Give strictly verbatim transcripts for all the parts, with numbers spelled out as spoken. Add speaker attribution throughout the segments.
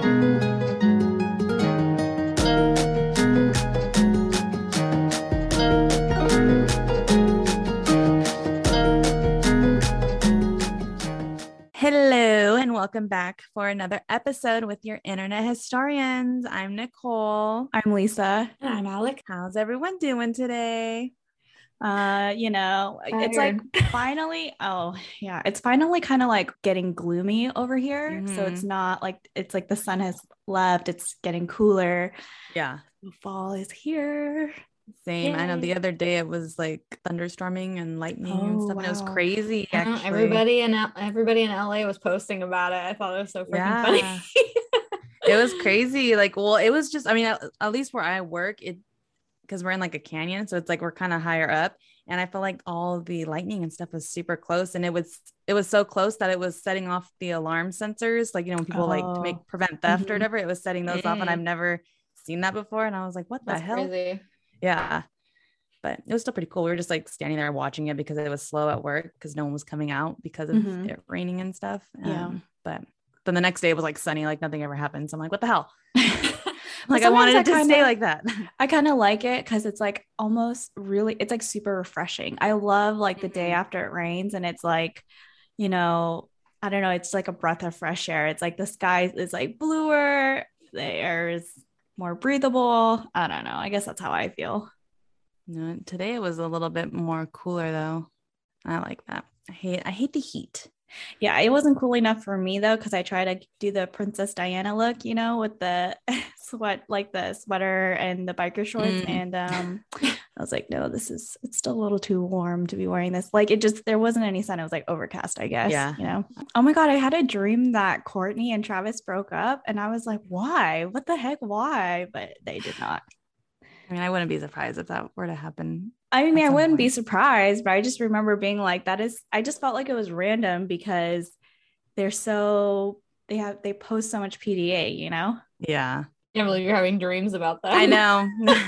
Speaker 1: Hello and welcome back for another episode with your internet historians. I'm Nicole.
Speaker 2: I'm Lisa.
Speaker 3: And I'm Alec.
Speaker 1: How's everyone doing today?
Speaker 2: Uh, you know, it's like finally, oh yeah, it's finally kind of like getting gloomy over here.
Speaker 1: Mhm.
Speaker 2: So it's not like it's like the sun has left, it's getting cooler.
Speaker 1: Yeah.
Speaker 2: The fall is here.
Speaker 1: Same. I know
Speaker 2: Yay.
Speaker 1: the other day it was like thunderstorming and lightning and
Speaker 2: Oh,
Speaker 1: stuff. And it was
Speaker 2: wow.
Speaker 1: crazy.
Speaker 3: I know,
Speaker 1: Actually,
Speaker 3: everybody in L- everybody in L A was posting about it. I thought it was so freaking
Speaker 1: Yeah.
Speaker 3: funny.
Speaker 1: it was crazy. Like, well, it was just, I mean, at, at least where I work, it because we're in like a canyon, so it's like we're kind of higher up. And I felt like all the lightning and stuff was super close, and it was it was so close that it was setting off the alarm sensors. Like, you know, when people like to make
Speaker 2: Oh.
Speaker 1: prevent theft
Speaker 2: Mhm.
Speaker 1: or whatever, it was setting those off, and
Speaker 3: Mm.
Speaker 1: I've never seen that before. And I was like, what the
Speaker 3: That's
Speaker 1: hell?
Speaker 3: crazy.
Speaker 1: Yeah. But it was still pretty cool. We were just like standing there watching it because it was slow at work because no one was coming out because of
Speaker 2: Mhm.
Speaker 1: it raining and stuff.
Speaker 2: Yeah.
Speaker 1: Um, but then the next day it was like sunny, like nothing ever happened. So I'm like, what the hell?
Speaker 2: But
Speaker 1: Like I wanted it
Speaker 2: sometimes
Speaker 1: to
Speaker 2: I
Speaker 1: stay
Speaker 2: kinda-
Speaker 1: like that.
Speaker 2: I kind of like it because it's like almost really, it's like super refreshing. I love like the day
Speaker 1: Mhm.
Speaker 2: after it rains and it's like, you know, I don't know, it's like a breath of fresh air. It's like the sky is like bluer, the air is more breathable. I don't know. I guess that's how I feel.
Speaker 1: No, today it was a little bit more cooler though. I like that. I hate I hate the heat.
Speaker 2: Yeah, it wasn't cool enough for me though, because I tried to do the Princess Diana look, you know, with the sweat, like the sweater and the biker shorts.
Speaker 1: Mm.
Speaker 2: And um, I was like, no, this is, it's still a little too warm to be wearing this. Like it just, there wasn't any sun. It was like overcast, I guess.
Speaker 1: Yeah.
Speaker 2: You know, oh my God, I had a dream that Courtney and Travis broke up. And I was like, why? What the heck? Why? But they did not.
Speaker 1: I mean, I wouldn't be surprised if that were to happen.
Speaker 2: I mean,
Speaker 1: At
Speaker 2: I
Speaker 1: some
Speaker 2: wouldn't be
Speaker 1: point.
Speaker 2: surprised, but I just remember being like, that is, I just felt like it was random because they're so, they have, they post so much P D A, you know?
Speaker 1: Yeah.
Speaker 3: Can't believe you're having dreams about that.
Speaker 1: I know.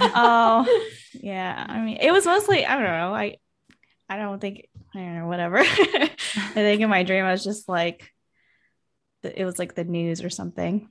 Speaker 2: Oh, yeah. I mean, it was mostly, I don't know. I, I don't think, I don't know, whatever. I think in my dream, I was just like, it was like the news or something.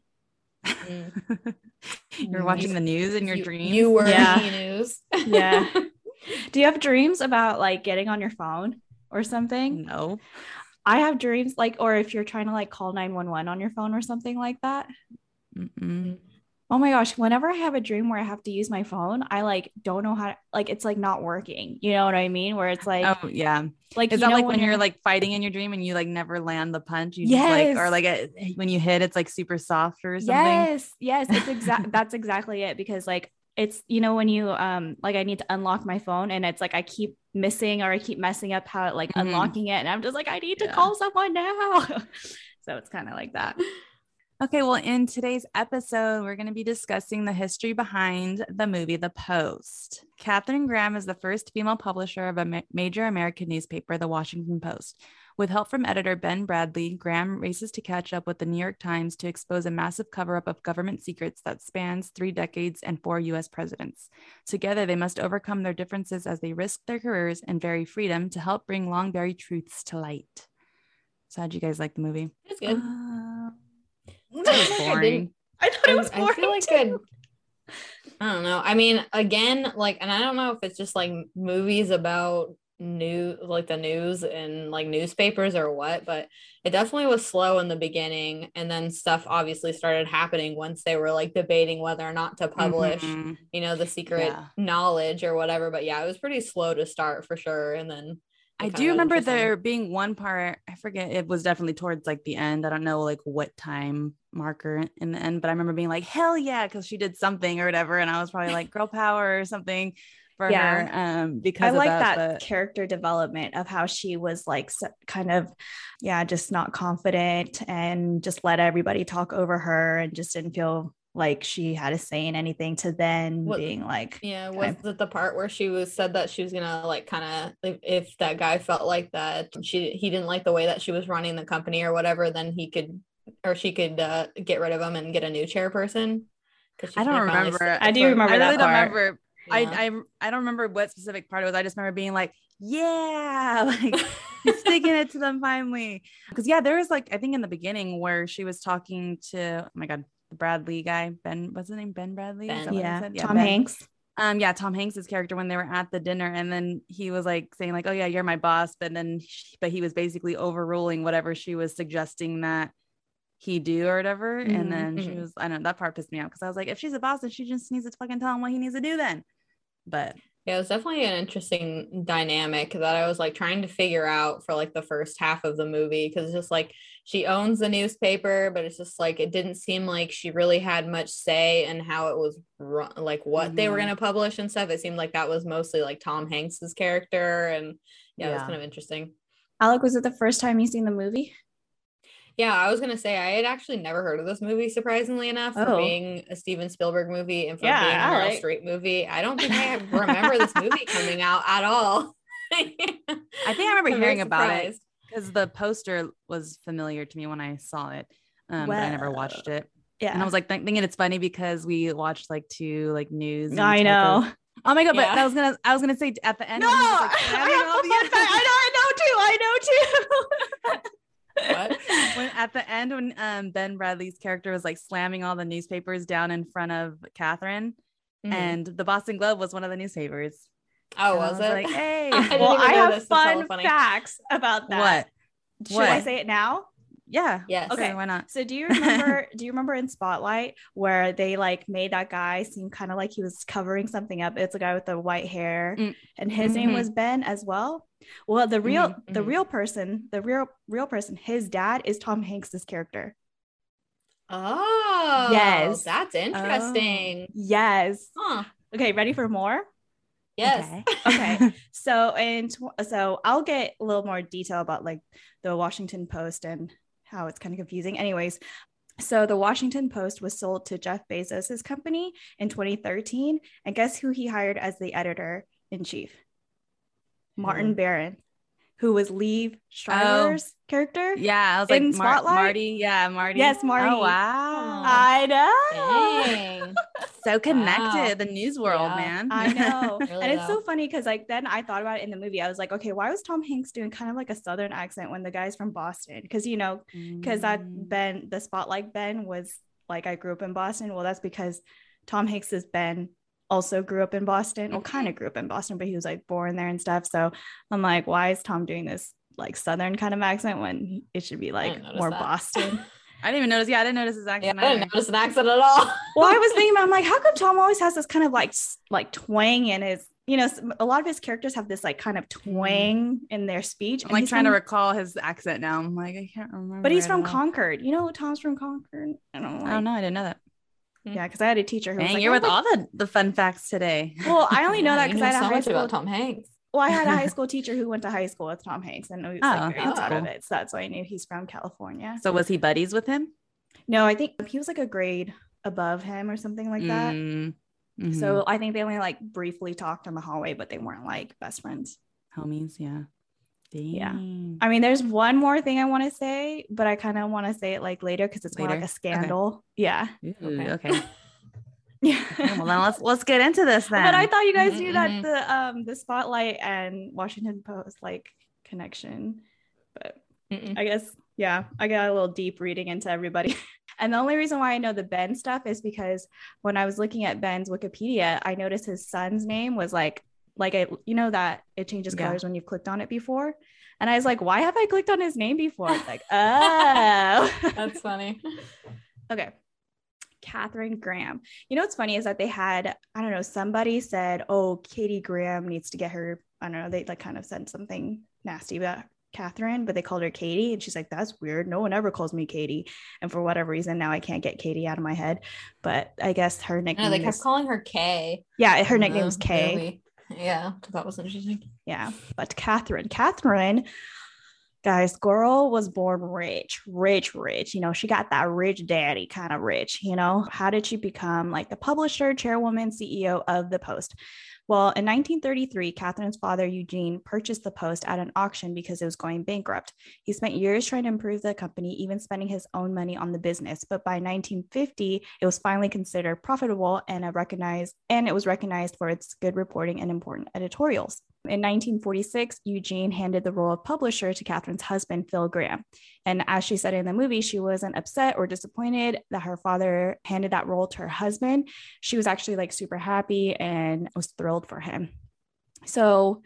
Speaker 3: Mm.
Speaker 1: You're watching the news in your
Speaker 3: you,
Speaker 1: dreams.
Speaker 3: You were
Speaker 2: Yeah.
Speaker 3: in the news.
Speaker 2: Yeah. Do you have dreams about like getting on your phone or something?
Speaker 1: No.
Speaker 2: I have dreams like, or if you're trying to like call nine one one on your phone or something like that.
Speaker 1: Mm-mm.
Speaker 2: Oh my gosh, whenever I have a dream where I have to use my phone, I like don't know how to, like it's like not working. You know what I mean? Where it's like,
Speaker 1: Oh yeah.
Speaker 2: like
Speaker 1: Is
Speaker 2: you
Speaker 1: that
Speaker 2: know
Speaker 1: like when you're like fighting in your dream and you like never land the punch? You just like, or
Speaker 2: Yes.
Speaker 1: like a, when you hit, it's like super soft or something.
Speaker 2: yes, yes, it's exact. That's exactly it because like it's you know when you um like I need to unlock my phone and it's like I keep missing or I keep messing up how like
Speaker 1: Mhm.
Speaker 2: unlocking it and I'm just like I need to
Speaker 1: Yeah.
Speaker 2: call someone now. So it's kind of like that.
Speaker 1: Okay, well, in today's episode, we're going to be discussing the history behind the movie The Post. Katharine Graham is the first female publisher of a ma- major American newspaper, The Washington Post. With help from editor Ben Bradley, Graham races to catch up with the New York Times to expose a massive cover-up of government secrets that spans three decades and four U S presidents. Together, they must overcome their differences as they risk their careers and vary freedom to help bring long-buried truths to light. So how'd you guys like the movie?
Speaker 3: It's good.
Speaker 2: Uh,
Speaker 1: It was boring.
Speaker 2: I thought it was
Speaker 3: I
Speaker 2: boring.
Speaker 3: feel like
Speaker 2: too.
Speaker 3: good. I don't know. I mean, again, like, and I don't know if it's just like movies about new, like the news and like newspapers or what, but it definitely was slow in the beginning, and then stuff obviously started happening once they were like debating whether or not to publish,
Speaker 1: Mhm.
Speaker 3: you know, the secret
Speaker 1: Yeah.
Speaker 3: knowledge or whatever. But yeah, it was pretty slow to start for sure, and then
Speaker 1: I
Speaker 3: it kinda
Speaker 1: do
Speaker 3: got
Speaker 1: remember
Speaker 3: interesting.
Speaker 1: there being one part, I forget, it was definitely towards like the end. I don't know like what time marker in the end, but I remember being like, hell yeah, because she did something or whatever. And I was probably like girl power or something for
Speaker 2: Yeah.
Speaker 1: her um, because
Speaker 2: I
Speaker 1: of
Speaker 2: like
Speaker 1: that.
Speaker 2: that
Speaker 1: but-
Speaker 2: character development of how she was like so- kind of, yeah, just not confident and just let everybody talk over her and just didn't feel like she had a say in anything to then
Speaker 3: What-
Speaker 2: being like,
Speaker 3: Yeah,
Speaker 2: kind
Speaker 3: was
Speaker 2: of-
Speaker 3: it the part where she was said that she was gonna like kind of if, if that guy felt like that she he didn't like the way that she was running the company or whatever, then he could or she could uh, get rid of him and get a new chairperson. 'Cause she
Speaker 1: I don't
Speaker 3: finally
Speaker 1: remember.
Speaker 3: st-
Speaker 2: I do
Speaker 3: for-
Speaker 2: remember
Speaker 1: I
Speaker 2: that
Speaker 1: really don't
Speaker 2: part.
Speaker 1: remember.
Speaker 3: Yeah.
Speaker 1: I, I I don't remember what specific part it was. I just remember being like, yeah, like sticking it to them finally. Because yeah, there was like I think in the beginning where she was talking to oh my god, the Bradley guy, Ben, what's his name? Ben Bradley? Is
Speaker 3: Ben.
Speaker 1: that what I
Speaker 2: Yeah,
Speaker 1: said?
Speaker 2: Tom
Speaker 1: Ben.
Speaker 2: Hanks.
Speaker 1: Um, yeah, Tom Hanks's character when they were at the dinner, and then he was like saying like, "Oh yeah, you're my boss," but then, she, but he was basically overruling whatever she was suggesting that he do or whatever.
Speaker 2: Mhm.
Speaker 1: And then she
Speaker 3: Mhm.
Speaker 1: was, I don't know, that part pissed me off because I was like, if she's a boss, then she just needs to fucking tell him what he needs to do then. But
Speaker 3: Yeah, it was definitely an interesting dynamic that I was like trying to figure out for like the first half of the movie, because it's just like she owns the newspaper, but it's just like it didn't seem like she really had much say in how it was run, like what they were
Speaker 1: Mhm.
Speaker 3: going to publish and stuff. It seemed like that was mostly like Tom Hanks's character, and yeah, it was
Speaker 1: Yeah.
Speaker 3: kind of interesting.
Speaker 2: Alec, was it the first time you seen the movie?
Speaker 3: Yeah, I was gonna say I had actually never heard of this movie, surprisisingly enough, for
Speaker 2: Oh.
Speaker 3: being a Steven Spielberg movie and for
Speaker 2: Yeah,
Speaker 3: being a Meryl
Speaker 2: Alec.
Speaker 3: Streep movie. I don't think I remember this movie coming out at all.
Speaker 1: I think I remember
Speaker 3: I'm very
Speaker 1: hearing about it
Speaker 3: surprised.
Speaker 1: because the poster was familiar to me when I saw it, um, but I never watched it.
Speaker 2: Yeah.
Speaker 1: And I was like th- thinking it's funny because we watched like two like news.
Speaker 2: I
Speaker 1: type
Speaker 2: know.
Speaker 1: of- oh my god! But
Speaker 3: Yeah.
Speaker 1: I was gonna I was gonna say at the end.
Speaker 2: No,
Speaker 1: when he was,
Speaker 2: I,
Speaker 1: like,
Speaker 2: I
Speaker 1: slamming
Speaker 2: have
Speaker 1: all
Speaker 2: a
Speaker 1: the-
Speaker 2: fun fact. I know, I know too. I know too.
Speaker 3: What?
Speaker 1: when at the end when um Ben Bradley's character was like slamming all the newspapers down in front of Catherine,
Speaker 3: Mhm.
Speaker 1: and the Boston Globe was one of the newspapers.
Speaker 3: Oh,
Speaker 1: And I
Speaker 3: was it?
Speaker 1: Like, hey,
Speaker 3: I didn't
Speaker 2: Well,
Speaker 3: even
Speaker 2: I
Speaker 3: know
Speaker 2: have
Speaker 3: this. That's hella
Speaker 2: fun
Speaker 3: funny.
Speaker 2: facts about that.
Speaker 1: what?
Speaker 2: Should
Speaker 1: What?
Speaker 2: I say it now?
Speaker 1: Yeah.
Speaker 3: Yes.
Speaker 1: Okay.
Speaker 2: Okay.
Speaker 1: Why not?
Speaker 2: So do you remember do you remember in Spotlight where they like made that guy seem kind of like he was covering something up? It's a guy with the white hair,
Speaker 1: Mm.
Speaker 2: and his name
Speaker 1: Mhm.
Speaker 2: was Ben as well. Well, the real
Speaker 3: Mhm,
Speaker 2: the
Speaker 3: mhm.
Speaker 2: real person, the real real person, his dad is Tom Hanks's character.
Speaker 3: Oh,
Speaker 2: Yes.
Speaker 3: that's interesting.
Speaker 2: Yes.
Speaker 3: Huh.
Speaker 2: Okay, ready for more?
Speaker 3: Yes.
Speaker 2: Okay. So and so I'll get a little more detail about like the Washington Post and how it's kind of confusing. Anyways, so the Washington Post was sold to Jeff Bezos's company in twenty thirteen, and guess who he hired as the editor in chief? Martin
Speaker 1: Who?
Speaker 2: Barron, who was Liev Schreiber's character.
Speaker 1: Yeah, I was
Speaker 2: In
Speaker 1: like Mar-
Speaker 2: Spotlight?
Speaker 1: Marty. Yeah, Marty.
Speaker 2: Yes, Marty.
Speaker 1: Oh wow,
Speaker 2: I know.
Speaker 3: Dang.
Speaker 1: so connected.
Speaker 3: Wow.
Speaker 1: The news world,
Speaker 3: Yeah.
Speaker 1: man.
Speaker 2: I know.
Speaker 3: Really
Speaker 2: And it's so
Speaker 3: though.
Speaker 2: funny because like then I thought about it in the movie. I was like, okay, why was Tom Hanks doing kind of like a southern accent when the guy's from Boston? Because you know, because that
Speaker 1: Mm.
Speaker 2: Ben, the Spotlight Ben was like, I grew up in Boston. Well, that's because Tom Hanks's Ben also grew up in Boston. Well, kind of grew up in Boston, but he was like born there and stuff. So I'm like, why is Tom doing this like southern kind of accent when it should be like
Speaker 3: didn't notice
Speaker 2: more
Speaker 3: that.
Speaker 2: Boston?
Speaker 1: I didn't even notice. Yeah, I didn't notice his
Speaker 3: Yeah, I
Speaker 1: accent.
Speaker 3: didn't
Speaker 1: either.
Speaker 3: notice an accent at all.
Speaker 2: Well, I was thinking about, I'm like, how come Tom always has this kind of like s- like twang in his, you know, s- a lot of his characters have this like kind of twang in their speech.
Speaker 1: I'm
Speaker 2: and
Speaker 1: like
Speaker 2: he's
Speaker 1: trying to
Speaker 2: from-
Speaker 1: recall his accent now. I'm like, I can't remember.
Speaker 2: but he's
Speaker 1: it
Speaker 2: from
Speaker 1: at all.
Speaker 2: Concord. You know, Tom's from Concord. I don't know.
Speaker 1: Oh no, I didn't know that.
Speaker 2: Yeah, because I had a teacher who was
Speaker 1: Dang,
Speaker 2: like,
Speaker 1: you're
Speaker 2: "Oh,
Speaker 1: with
Speaker 2: like-"
Speaker 1: all the, the fun facts today.
Speaker 2: Well, I only know
Speaker 3: Yeah,
Speaker 2: that
Speaker 3: you
Speaker 2: because I had a
Speaker 3: so
Speaker 2: high
Speaker 3: much
Speaker 2: school.
Speaker 3: about Tom Hanks.
Speaker 2: Well, I had a high school teacher who went to high school with Tom Hanks, and he was
Speaker 1: Oh,
Speaker 2: like very
Speaker 1: that's
Speaker 2: proud of
Speaker 1: cool.
Speaker 2: it. So that's why I knew he's from California.
Speaker 1: So was he buddies with him?
Speaker 2: No, I think he was like a grade above him or something like that.
Speaker 1: Mm, mhm.
Speaker 2: So I think they only like briefly talked in the hallway, but they weren't like best friends.
Speaker 1: homies, yeah.
Speaker 2: Yeah.
Speaker 1: Dang.
Speaker 2: I mean, there's one more thing I want to say, but I kind of want to say it like later because it's more like
Speaker 1: Later?
Speaker 2: a scandal. Yeah.
Speaker 1: Ooh,
Speaker 3: Okay.
Speaker 1: okay.
Speaker 2: Yeah.
Speaker 1: Okay, well then let's let's get into this then.
Speaker 2: But I thought you guys
Speaker 3: Mhm,
Speaker 2: knew that
Speaker 3: mhm.
Speaker 2: the um the Spotlight and Washington Post like connection, but
Speaker 3: Mm-mm.
Speaker 2: I guess yeah, I got a little deep reading into everybody. And the only reason why I know the Ben stuff is because when I was looking at Ben's Wikipedia, I noticed his son's name was like like a you know that it changes
Speaker 1: Yeah.
Speaker 2: colors when you've clicked on it before. And I was like, why have I clicked on his name before? It's like, oh.
Speaker 3: That's funny.
Speaker 2: Okay. Catherine Graham. You know what's funny is that they had, I don't know, somebody said, oh, Katie Graham needs to get her, I don't know, they like kind of said something nasty about Catherine, but they called her Katie. And she's like, that's weird. No one ever calls me Katie. And for whatever reason, now I can't get Katie out of my head. But I guess her nickname
Speaker 3: No, they kept
Speaker 2: is,
Speaker 3: calling her Kay.
Speaker 2: yeah, her
Speaker 3: in
Speaker 2: nickname
Speaker 3: the
Speaker 2: was Kay.
Speaker 3: movie. Yeah, that was interesting.
Speaker 2: Yeah. But Catherine, Catherine, guys, girl was born rich, rich, rich. You know, she got that rich daddy kind of rich. You know, how did she become like the publisher, chairwoman, C E O of the Post? Well, in nineteen thirty-three, Catherine's father, Eugene, purchased the Post at an auction because it was going bankrupt. He spent years trying to improve the company, even spending his own money on the business. But by nineteen fifty, it was finally considered profitable and a recognized, and it was recognized for its good reporting and important editorials. In nineteen forty-six, Eugene handed the role of publisher to Catherine's husband, Phil Graham. And as she said in the movie, she wasn't upset or disappointed that her father handed that role to her husband. She was actually like super happy and was thrilled for him. So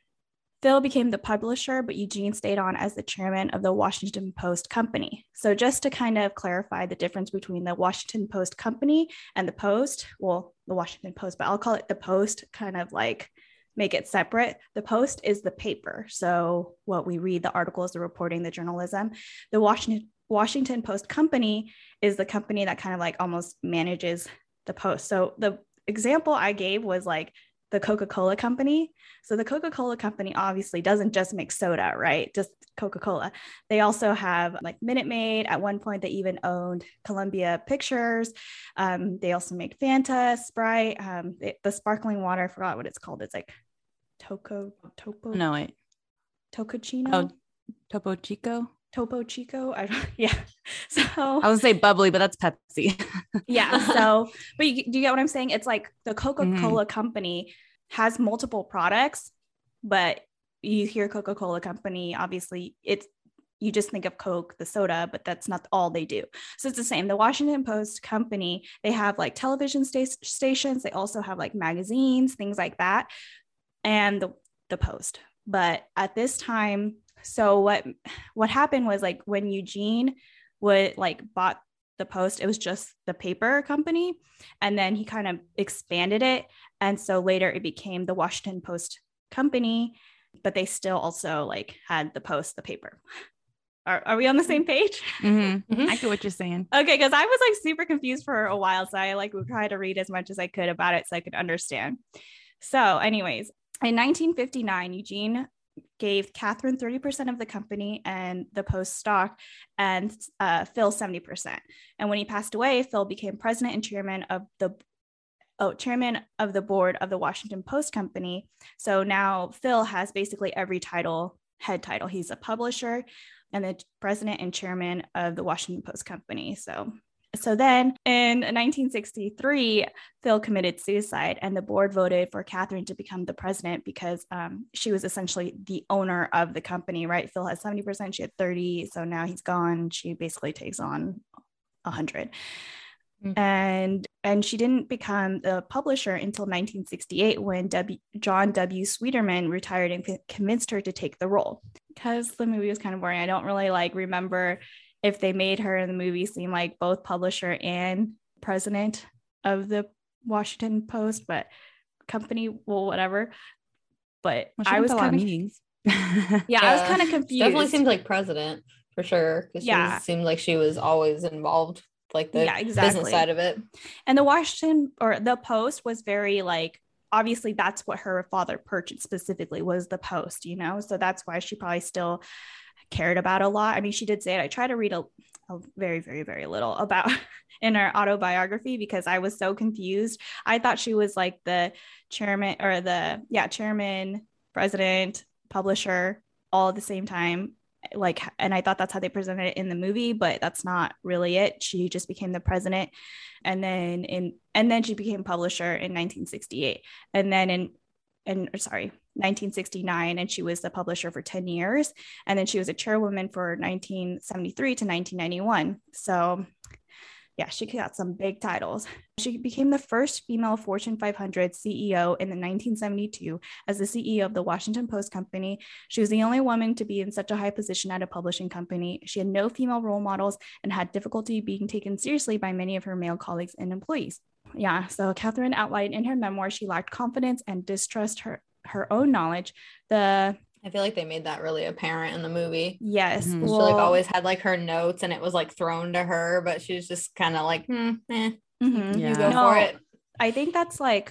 Speaker 2: Phil became the publisher, but Eugene stayed on as the chairman of the Washington Post Company. So just to kind of clarify the difference between the Washington Post Company and the Post, well, the Washington Post, but I'll call it the Post, kind of like make it separate. The Post is the paper. So what we read, the articles, the reporting, the journalism. The Washington Washington Post Company is the company that kind of like almost manages the Post. So the example I gave was like the Coca-Cola Company. So the Coca-Cola Company obviously doesn't just make soda, right? Just Coca-Cola. They also have like Minute Maid. At one point, they even owned Columbia Pictures. Um, they also make Fanta, Sprite, um, they, the sparkling water. I forgot what it's called. It's like Toco, Topo.
Speaker 1: No, wait.
Speaker 2: Tococino.
Speaker 1: Oh, Topo Chico.
Speaker 2: Topo Chico. I don't, yeah. So
Speaker 1: I would say bubbly, but that's Pepsi.
Speaker 2: yeah. So, but you, do you get what I'm saying? It's like the Coca-Cola mm-hmm. Company has multiple products, but you hear Coca-Cola Company, obviously it's, you just think of Coke, the soda, but that's not all they do. So it's the same. The Washington Post Company, they have like television sta- stations. They also have like magazines, things like that. And the, the Post. But at this time, so what, what happened was like when Eugene would like bought the Post, it was just the paper company. And then he kind of expanded it. And so later it became the Washington Post Company, but they still also like had the Post, the paper. Are, are we on the same page?
Speaker 1: Mm-hmm. Mm-hmm. I get what you're saying.
Speaker 2: Okay. Cause I was like super confused for a while. So I like would try to read as much as I could about it so I could understand. So anyways, in nineteen fifty-nine, Eugene gave Catherine thirty percent of the company and the Post stock, and uh, Phil seventy percent. And when he passed away, Phil became president and chairman of the oh, chairman of the board of the Washington Post Company. So now Phil has basically every title, head title. He's a publisher and the president and chairman of the Washington Post Company. So So then in nineteen sixty-three, Phil committed suicide and the board voted for Catherine to become the president because um, she was essentially the owner of the company, right? Phil had seventy percent, she had thirty. So now he's gone. She basically takes on one hundred. Mm-hmm. And and she didn't become the publisher until nineteen sixty-eight when W, John W. Sweeterman retired and c- convinced her to take the role. Because the movie was kind of boring. I don't really like remember if they made her in the movie seem like both publisher and president of the Washington Post, but company, well, whatever. But
Speaker 1: well,
Speaker 2: I was kind of
Speaker 1: meetings.
Speaker 2: yeah, yeah, I was kind of confused.
Speaker 3: Definitely seems like president for sure. Because
Speaker 2: yeah.
Speaker 3: she seemed like she was always involved, like the
Speaker 2: yeah, exactly.
Speaker 3: business side of it.
Speaker 2: And the Washington or the Post was very like, obviously that's what her father purchased specifically was the Post, you know? So that's why she probably still cared about a lot. I mean, she did say it. I try to read a, a very, very, very little about in her autobiography because I was so confused. I thought she was like the chairman or the, yeah, chairman, president, publisher, all at the same time. Like, and I thought that's how they presented it in the movie, but that's not really it. She just became the president. And then in, and then she became publisher in nineteen sixty-eight. And then in, and sorry, nineteen sixty-nine, and she was the publisher for ten years. And then she was a chairwoman for nineteen seventy-three to nineteen ninety-one. So yeah, she got some big titles. She became the first female Fortune five hundred C E O in the nineteen seventy-two as the C E O of the Washington Post Company. She was the only woman to be in such a high position at a publishing company. She had no female role models and had difficulty being taken seriously by many of her male colleagues and employees. Yeah, so Catherine outlined in her memoir she lacked confidence and distrust her her own knowledge. The
Speaker 3: I feel like they made that really apparent in the movie.
Speaker 2: Yes.
Speaker 3: Mm-hmm.
Speaker 2: Well,
Speaker 3: she like always had like her notes and it was like thrown to her, but she was just kind of like, hmm, eh,
Speaker 2: mm-hmm.
Speaker 3: yeah.
Speaker 2: you
Speaker 3: go
Speaker 2: no,
Speaker 3: for it.
Speaker 2: I think that's like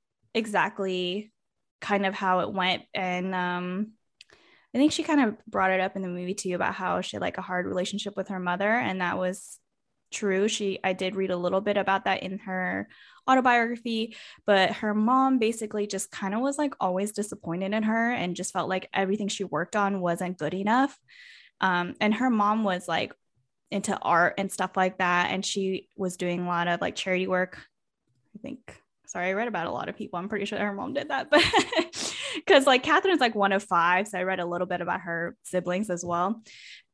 Speaker 2: exactly kind of how it went. And um, I think she kind of brought it up in the movie too about how she had like a hard relationship with her mother. And that was true. She, I did read a little bit about that in her autobiography, but her mom basically just kind of was like always disappointed in her and just felt like everything she worked on wasn't good enough. Um, and her mom was like into art and stuff like that. And she was doing a lot of like charity work. I think, sorry, I read about a lot of people. I'm pretty sure her mom did that, but because like Catherine's like one of five. So I read a little bit about her siblings as well.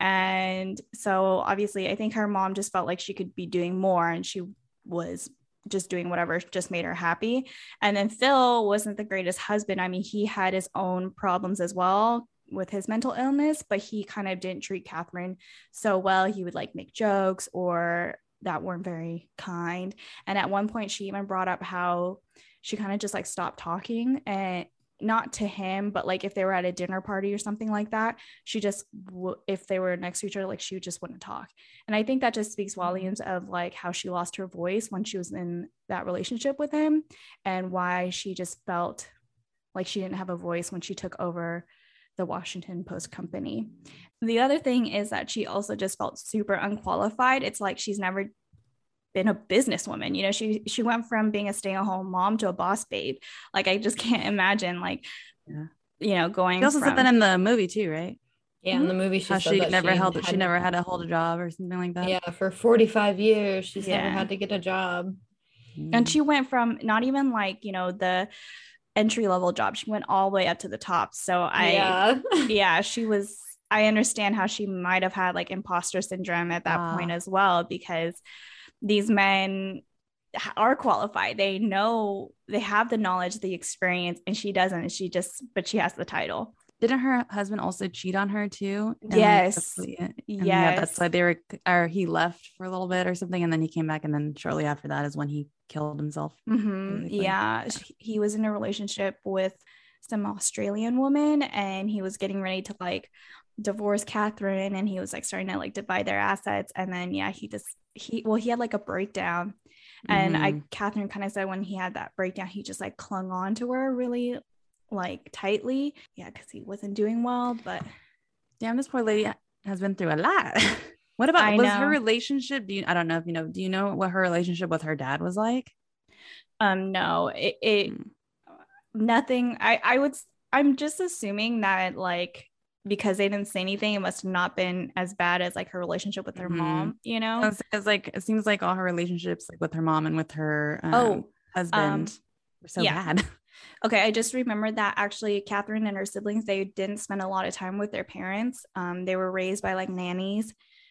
Speaker 2: And so obviously, I think her mom just felt like she could be doing more, and she was just doing whatever just made her happy. And then Phil wasn't the greatest husband. I mean, he had his own problems as well with his mental illness, but he kind of didn't treat Catherine so well. He would like make jokes or that weren't very kind. And at one point, she even brought up how she kind of just like stopped talking, and not to him, but like if they were at a dinner party or something like that, she just, w- if they were next to each other, like she just wouldn't talk. And I think that just speaks volumes of like how she lost her voice when she was in that relationship with him, and why she just felt like she didn't have a voice when she took over the Washington Post company. The other thing is that she also just felt super unqualified. It's like she's never been a businesswoman. You know, she she went from being a stay-at-home mom to a boss babe. Like I just can't imagine like yeah. you know, going
Speaker 1: She also
Speaker 2: from...
Speaker 1: said that in the movie too, right?
Speaker 3: Yeah, in the movie she
Speaker 1: How
Speaker 3: said
Speaker 1: she
Speaker 3: that
Speaker 1: never
Speaker 3: she
Speaker 1: held it. She
Speaker 3: had-
Speaker 1: never had to hold a job or something like that.
Speaker 3: Yeah, for forty-five years she's
Speaker 2: Yeah.
Speaker 3: never had to get a job.
Speaker 2: And she went from not even like, you know, the entry level job. She went all the way up to the top. So I
Speaker 3: yeah,
Speaker 2: yeah, she was, I understand how she might have had like imposter syndrome at that
Speaker 1: Ah.
Speaker 2: point as well, because these men are qualified. They know, they have the knowledge, the experience, and she doesn't. And she just, but she has the title.
Speaker 1: Didn't her husband also cheat on her too? And, like,
Speaker 2: Yes.
Speaker 1: that's- and
Speaker 2: Yes.
Speaker 1: yeah, that's why they were, or he left for a little bit or something, and then he came back, and then shortly after that is when he killed himself.
Speaker 2: Mhm.
Speaker 1: basically.
Speaker 2: Yeah. He was in a relationship with some Australian woman, and he was getting ready to like divorce Catherine, and he was like starting to like divide their assets. And then, yeah, he just, he, well, he had like a breakdown. And I,
Speaker 1: Mhm.
Speaker 2: Catherine kind of said when he had that breakdown, he just like clung on to her really like tightly. Yeah, because he wasn't doing well. But
Speaker 1: Damn, this poor lady has been through a lot. What about
Speaker 2: I
Speaker 1: was
Speaker 2: know.
Speaker 1: her relationship? Do you? I don't know if you know. Do you know what her relationship with her dad was like?
Speaker 2: um, no, it, it
Speaker 1: Mm.
Speaker 2: nothing. I, I would, I'm just assuming that like because they didn't say anything, it must have not been as bad as like her relationship with her
Speaker 1: Mhm.
Speaker 2: mom, you know?
Speaker 1: It's like it seems like all her relationships, like with her mom and with her um,
Speaker 2: Oh,
Speaker 1: husband,
Speaker 2: um,
Speaker 1: were so
Speaker 2: yeah.
Speaker 1: bad.
Speaker 2: Okay, I just remembered that actually Catherine and her siblings, they didn't spend a lot of time with their parents. Um, they were raised by like nannies.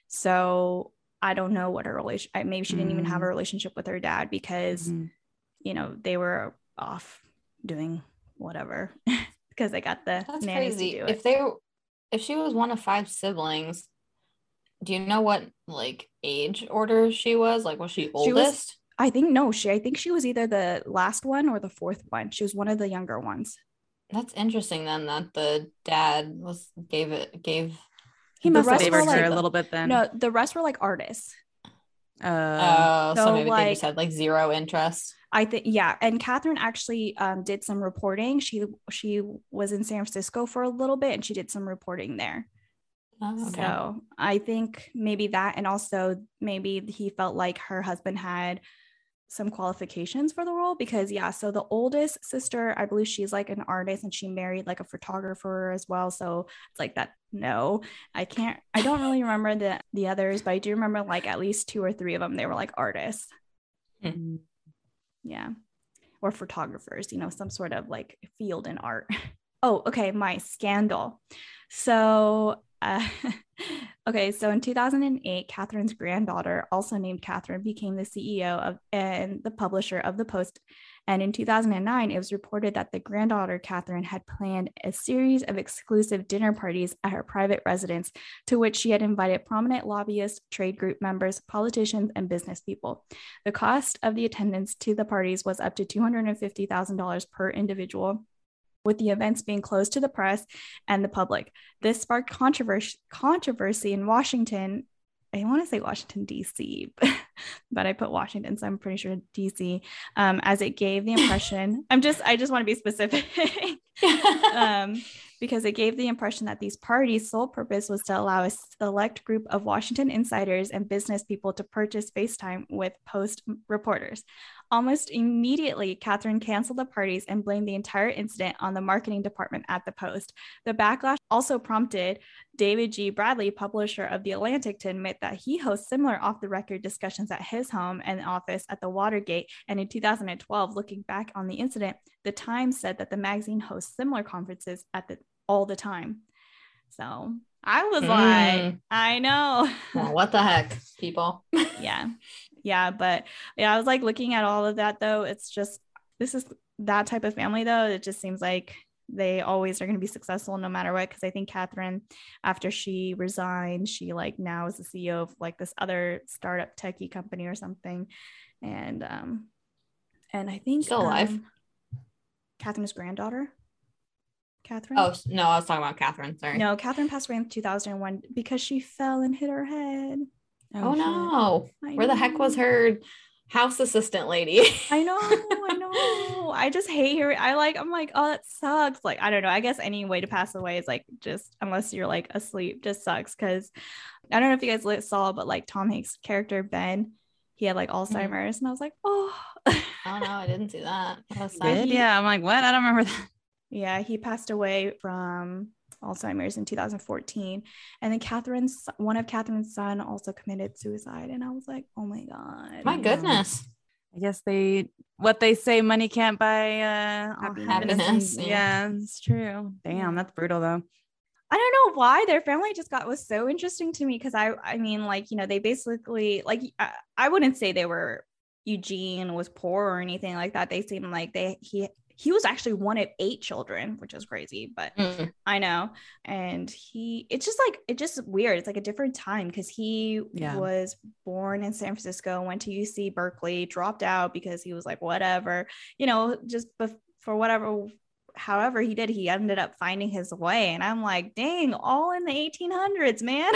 Speaker 2: So I don't know what her relation, I- maybe she didn't even have a
Speaker 1: Mm.
Speaker 2: relationship with her dad because,
Speaker 1: Mhm.
Speaker 2: you know, they were off doing whatever because they got the
Speaker 3: that's
Speaker 2: nannies
Speaker 3: crazy.
Speaker 2: to do
Speaker 3: If
Speaker 2: it.
Speaker 3: they, if she was one of five siblings, do you know what like age order she was? Like, was she
Speaker 2: She
Speaker 3: oldest?
Speaker 2: was, I think, no, she, I think she was either the last one or the fourth one. She was one of the younger ones.
Speaker 3: That's interesting then that the dad was gave it gave.
Speaker 1: He
Speaker 2: The
Speaker 1: must have
Speaker 2: rest
Speaker 1: favored
Speaker 2: were,
Speaker 1: her
Speaker 2: like-
Speaker 1: a little bit then.
Speaker 2: No, the rest were like artists.
Speaker 1: Uh,
Speaker 3: Oh, so,
Speaker 2: so,
Speaker 3: maybe they just
Speaker 2: like-
Speaker 3: had like zero interest.
Speaker 2: I think, yeah. And Catherine actually um, did some reporting. She she was in San Francisco for a little bit, and she did some reporting there.
Speaker 3: Oh, okay.
Speaker 2: So I think maybe that, and also maybe he felt like her husband had some qualifications for the role because, yeah. So the oldest sister, I believe she's like an artist, and she married like a photographer as well. So it's like that. No, I can't. I don't really remember the the others, but I do remember like at least two or three of them. They were like artists.
Speaker 1: mm.
Speaker 2: Yeah. Or photographers, you know, some sort of like field in art. Oh, okay. My scandal. So, uh, okay. So in two thousand eight, Catherine's granddaughter, also named Catherine, became the C E O of and the publisher of the Post. And in two thousand nine, it was reported that the granddaughter, Catherine, had planned a series of exclusive dinner parties at her private residence, to which she had invited prominent lobbyists, trade group members, politicians, and business people. The cost of the attendance to the parties was up to two hundred fifty thousand dollars per individual, with the events being closed to the press and the public. This sparked controversy, controversy in Washington. I want to say Washington, D C, but I put Washington, so I'm pretty sure D C, um, as it gave the impression, I'm just, I just want to be specific, um, because it gave the impression that these parties' sole purpose was to allow a select group of Washington insiders and business people to purchase FaceTime with Post reporters. Almost immediately, Catherine canceled the parties and blamed the entire incident on the marketing department at the Post. The backlash also prompted David G. Bradley, publisher of The Atlantic, to admit that he hosts similar off-the-record discussions at his home and office at the Watergate. And in two thousand twelve, looking back on the incident, the Times said that the magazine hosts similar conferences at the all the time. So I was mm. like, I know.
Speaker 3: Well, what the heck, people?
Speaker 2: yeah. Yeah. But yeah, I was like looking at all of that, though. It's just, this is that type of family, though. It just seems like they always are going to be successful no matter what. Because I think Catherine, after she resigned, she like now is the C E O of like this other startup techie company or something. And, um, and I think
Speaker 3: still alive.
Speaker 2: Um, Catherine's granddaughter. Catherine?
Speaker 3: Oh, no, I was talking about Catherine. Sorry.
Speaker 2: No, Catherine passed away in two thousand one because she fell and hit her head.
Speaker 3: Oh, oh no. Where know. the heck was her house assistant lady?
Speaker 2: I know. I know. I just hate her. I like, I'm like, oh, that sucks. Like, I don't know. I guess any way to pass away is like just, unless you're like asleep, just sucks. Cause I don't know if you guys saw, but like Tom Hanks' character, Ben, he had like Alzheimer's. Mm. And I was like, oh.
Speaker 3: Oh no, I didn't see that. that was
Speaker 1: Did? Yeah. I'm like, what? I don't remember that.
Speaker 2: Yeah, he passed away from Alzheimer's in two thousand fourteen. And then Catherine's, one of Catherine's son also committed suicide. And I was like, oh my God.
Speaker 3: My goodness.
Speaker 1: I guess they, what they say, money can't buy uh,
Speaker 3: happiness. happiness.
Speaker 1: Yeah. yeah, it's true. Damn, that's brutal though.
Speaker 2: I don't know why their family just got was so interesting to me. Because I, I mean, like, you know, they basically, like, I, I wouldn't say they were, Eugene was poor or anything like that. They seemed like they, he, He was actually one of eight children, which is crazy, but mm. I know. And he, it's just like, it's just weird. It's like a different time because he yeah. was born in San Francisco, went to U C Berkeley, dropped out because he was like, whatever, you know, just bef- for whatever, however he did, he ended up finding his way. And I'm like, dang, all in the eighteen hundreds, man.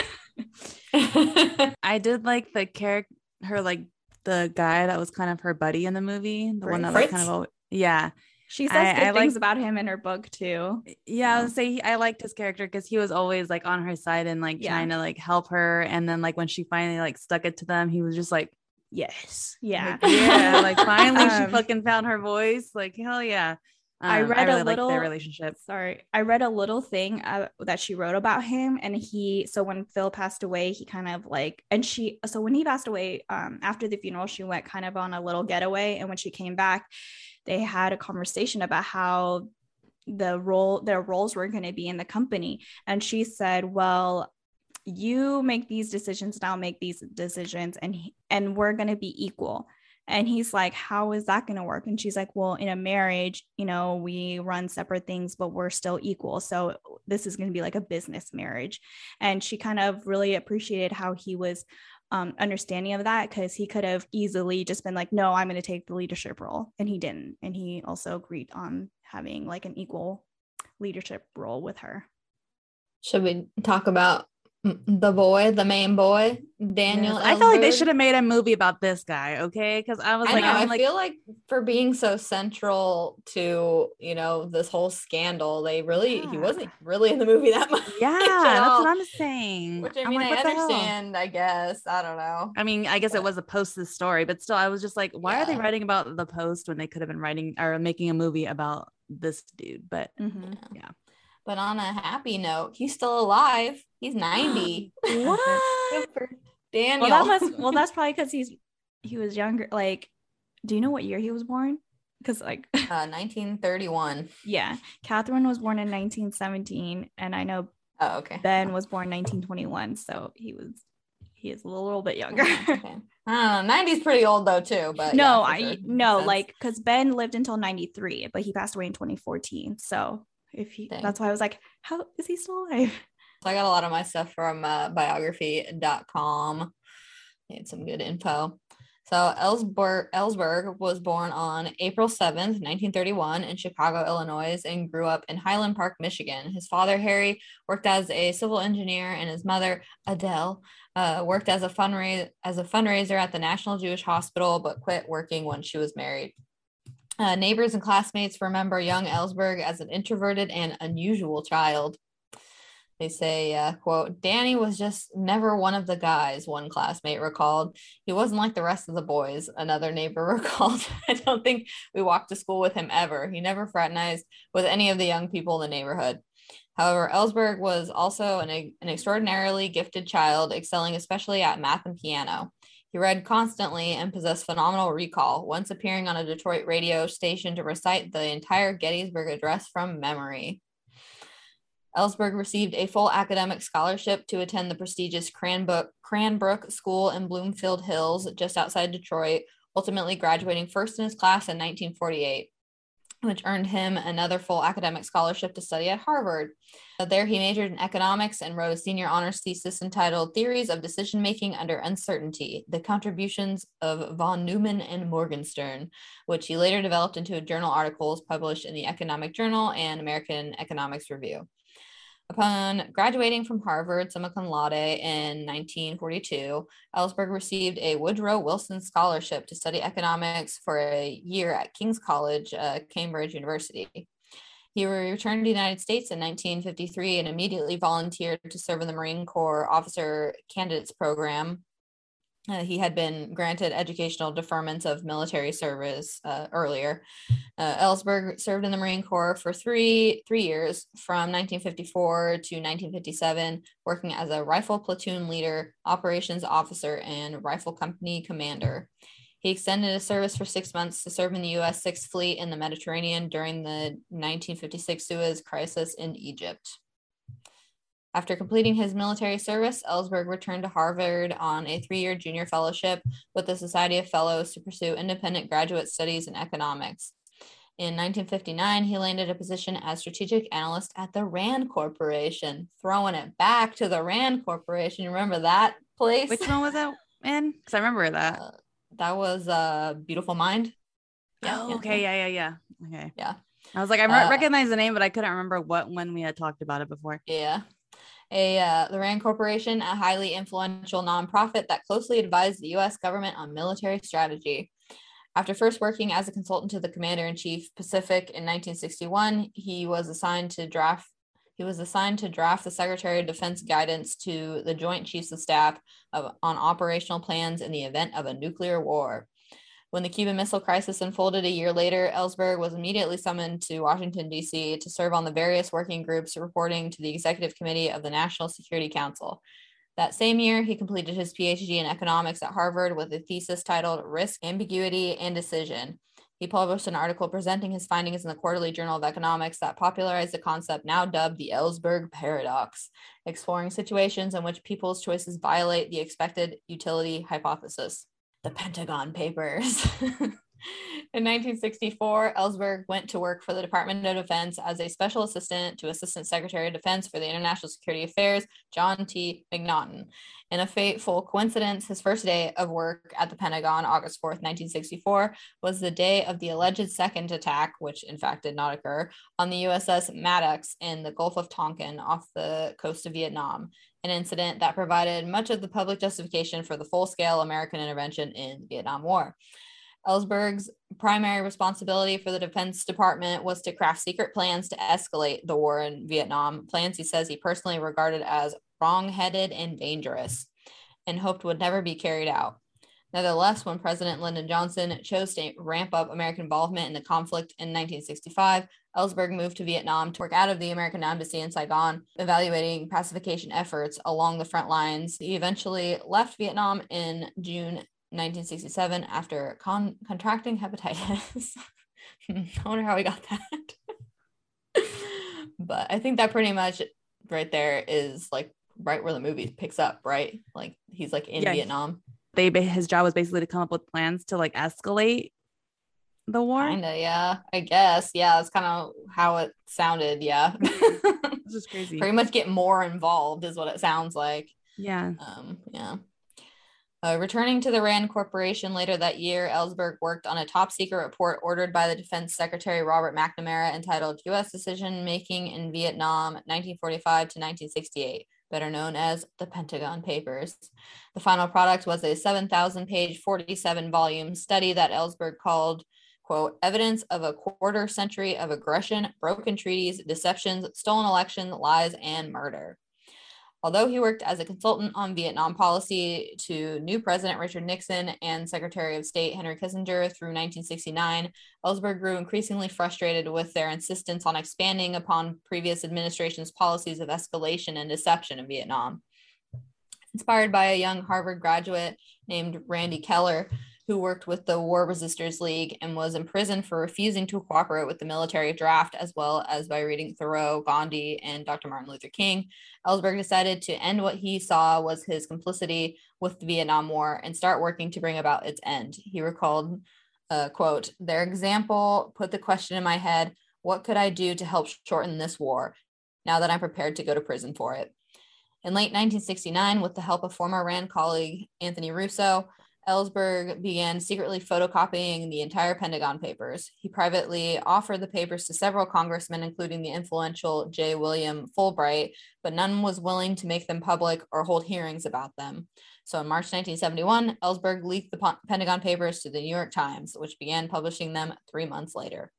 Speaker 1: I did like the character, her, like the guy that was kind of her buddy in the movie, the
Speaker 2: Fritz.
Speaker 1: one that was kind of, yeah.
Speaker 2: She says I, good I things liked, about him in her book too.
Speaker 1: Yeah, I would say he, I liked his character because he was always like on her side and like yeah. trying to like help her. And then like when she finally like stuck it to them, he was just like,
Speaker 2: yes, yeah,
Speaker 1: like, yeah. Like finally um, she fucking found her voice. Like hell yeah. Um,
Speaker 2: I read
Speaker 1: I really
Speaker 2: a little
Speaker 1: their relationship.
Speaker 2: Sorry, I read a little thing uh, that she wrote about him, and he. So when Phil passed away, he kind of like, and she. So when he passed away, um, after the funeral, she went kind of on a little getaway, and when she came back, they had a conversation about how the role their roles were going to be in the company, and she said, "Well, you make these decisions, and I'll make these decisions, and and we're going to be equal." And he's like, how is that going to work? And she's like, well, in a marriage, you know, we run separate things, but we're still equal. So this is going to be like a business marriage. And she kind of really appreciated how he was um, understanding of that, because he could have easily just been like, no, I'm going to take the leadership role. And he didn't. And he also agreed on having like an equal leadership role with her.
Speaker 3: Should we talk about the boy, the main boy, Daniel?
Speaker 1: Yes. I feel like they should have made a movie about this guy, okay? Because I was
Speaker 3: I
Speaker 1: like,
Speaker 3: know,
Speaker 1: I,
Speaker 3: I
Speaker 1: like,
Speaker 3: feel like for being so central to, you know, this whole scandal, they really yeah. he wasn't really in the movie that much.
Speaker 1: Yeah, that's what I'm saying.
Speaker 3: Which I
Speaker 1: I'm
Speaker 3: mean,
Speaker 1: like,
Speaker 3: I understand. I guess I don't know.
Speaker 1: I mean, I guess but, it was a post this story, but still, I was just like, why
Speaker 3: yeah.
Speaker 1: are they writing about the Post when they could have been writing or making a movie about this dude? But
Speaker 2: mm-hmm.
Speaker 1: yeah.
Speaker 3: But on a happy note, he's still alive. He's ninety.
Speaker 2: What?
Speaker 3: For Daniel.
Speaker 2: Well, that must, well, that's probably because he's he was younger. Like, do you know what year he was born? Because like
Speaker 3: uh, nineteen thirty-one.
Speaker 2: Yeah, Catherine was born in nineteen seventeen, and I know
Speaker 3: oh, okay.
Speaker 2: Ben was born nineteen twenty-one, so he was he is a little, little bit younger.
Speaker 3: Okay. I don't know. ninety's pretty old though too. But
Speaker 2: no,
Speaker 3: yeah,
Speaker 2: I
Speaker 3: sure.
Speaker 2: no like because Ben lived until ninety-three, but he passed away in twenty fourteen. So. If he, Dang. That's why I was like, how is he still alive?
Speaker 3: So I got a lot of my stuff from uh, biography dot com. They had some good info. So Ellsberg, Ellsberg was born on April seventh, nineteen thirty-one in Chicago, Illinois, and grew up in Highland Park, Michigan. His father, Harry, worked as a civil engineer, and his mother, Adele, uh, worked as a fundraiser as a fundraiser at the National Jewish Hospital, but quit working when she was married. Uh, neighbors and classmates remember young Ellsberg as an introverted and unusual child. They say, uh, quote, Danny was just never one of the guys, one classmate recalled. He wasn't like the rest of the boys, another neighbor recalled. I don't think we walked to school with him ever. He never fraternized with any of the young people in the neighborhood. However, Ellsberg was also an, an extraordinarily gifted child, excelling especially at math and piano. He read constantly and possessed phenomenal recall, once appearing on a Detroit radio station to recite the entire Gettysburg Address from memory. Ellsberg received a full academic scholarship to attend the prestigious Cranbrook, Cranbrook School in Bloomfield Hills, just outside Detroit, ultimately graduating first in his class in nineteen forty-eight, which earned him another full academic scholarship to study at Harvard. There he majored in economics and wrote a senior honors thesis entitled Theories of Decision-Making Under Uncertainty, The Contributions of von Neumann and Morgenstern, which he later developed into journal articles published in the Economic Journal and American Economics Review. Upon graduating from Harvard summa cum laude in nineteen forty-two, Ellsberg received a Woodrow Wilson Scholarship to study economics for a year at King's College, uh, Cambridge University. He returned to the United States in nineteen fifty-three and immediately volunteered to serve in the Marine Corps Officer Candidates Program. Uh, he had been granted educational deferments of military service uh, earlier. Uh, Ellsberg served in the Marine Corps for three three years, from nineteen fifty-four to nineteen fifty-seven, working as a rifle platoon leader, operations officer, and rifle company commander. He extended his service for six months to serve in the U S Sixth Fleet in the Mediterranean during the nineteen fifty-six Suez Crisis in Egypt. After completing his military service, Ellsberg returned to Harvard on a three-year junior fellowship with the Society of Fellows to pursue independent graduate studies in economics. In nineteen fifty-nine, he landed a position as strategic analyst at the Rand Corporation, throwing it back to the Rand Corporation. You remember that place?
Speaker 1: Which one was that in? Because I remember that.
Speaker 3: Uh, that was uh, Beautiful Mind.
Speaker 1: Yeah, oh, okay. Yeah, yeah, yeah. Okay.
Speaker 3: Yeah.
Speaker 1: I was like, I
Speaker 3: uh,
Speaker 1: recognize the name, but I couldn't remember what when we had talked about it before.
Speaker 3: Yeah. A, uh, the Rand Corporation, a highly influential nonprofit that closely advised the U S government on military strategy. After first working as a consultant to the Commander-in-Chief Pacific in nineteen sixty-one, he was assigned to draft he was assigned to draft the Secretary of Defense guidance to the Joint Chiefs of Staff of, on operational plans in the event of a nuclear war. When the Cuban Missile Crisis unfolded a year later, Ellsberg was immediately summoned to Washington, D C to serve on the various working groups reporting to the Executive Committee of the National Security Council. That same year, he completed his P H D in economics at Harvard with a thesis titled Risk, Ambiguity, and Decision. He published an article presenting his findings in the Quarterly Journal of Economics that popularized the concept now dubbed the Ellsberg Paradox, exploring situations in which people's choices violate the expected utility hypothesis. The Pentagon Papers. In nineteen sixty-four, Ellsberg went to work for the Department of Defense as a special assistant to Assistant Secretary of Defense for the International Security Affairs, John T. McNaughton. In a fateful coincidence, his first day of work at the Pentagon, August fourth, nineteen sixty-four, was the day of the alleged second attack, which in fact did not occur, on the U S S Maddox in the Gulf of Tonkin off the coast of Vietnam, an incident that provided much of the public justification for the full-scale American intervention in the Vietnam War. Ellsberg's primary responsibility for the Defense Department was to craft secret plans to escalate the war in Vietnam, plans he says he personally regarded as wrong-headed and dangerous, and hoped would never be carried out. Nevertheless, when President Lyndon Johnson chose to ramp up American involvement in the conflict in nineteen sixty-five, Ellsberg moved to Vietnam to work out of the American embassy in Saigon, evaluating pacification efforts along the front lines. He eventually left Vietnam in June nineteen sixty-seven after con- contracting hepatitis. I wonder how he got that. But I think that pretty much right there is like right where the movie picks up, right? Like he's like in yeah, Vietnam.
Speaker 1: They his job was basically to come up with plans to like escalate the war.
Speaker 3: Kinda, yeah. I guess. Yeah, that's kind of how it sounded. Yeah.
Speaker 1: This is crazy.
Speaker 3: Pretty much get more involved is what it sounds like.
Speaker 1: Yeah.
Speaker 3: Um, yeah. Uh, returning to the Rand Corporation later that year, Ellsberg worked on a top-secret report ordered by the Defense Secretary Robert McNamara entitled U S Decision Making in Vietnam, nineteen forty-five to nineteen sixty-eight, better known as the Pentagon Papers. The final product was a seven thousand page, forty-seven volume study that Ellsberg called, quote, Evidence of a Quarter Century of Aggression, Broken Treaties, Deceptions, Stolen Election, Lies, and Murder. Although he worked as a consultant on Vietnam policy to new President Richard Nixon and Secretary of State Henry Kissinger through nineteen sixty-nine, Ellsberg grew increasingly frustrated with their insistence on expanding upon previous administration's policies of escalation and deception in Vietnam. Inspired by a young Harvard graduate named Randy Keller, who worked with the War Resisters League and was imprisoned for refusing to cooperate with the military draft, as well as by reading Thoreau, Gandhi, and Doctor Martin Luther King, Ellsberg decided to end what he saw was his complicity with the Vietnam War and start working to bring about its end. He recalled, uh, quote, "Their example put the question in my head, what could I do to help shorten this war, now that I'm prepared to go to prison for it?" In late nineteen sixty-nine, with the help of former Rand colleague Anthony Russo, Ellsberg began secretly photocopying the entire Pentagon Papers. He privately offered the papers to several congressmen, including the influential J. William Fulbright, but none was willing to make them public or hold hearings about them. So in March nineteen seventy-one, Ellsberg leaked the Pentagon Papers to the New York Times, which began publishing them three months later.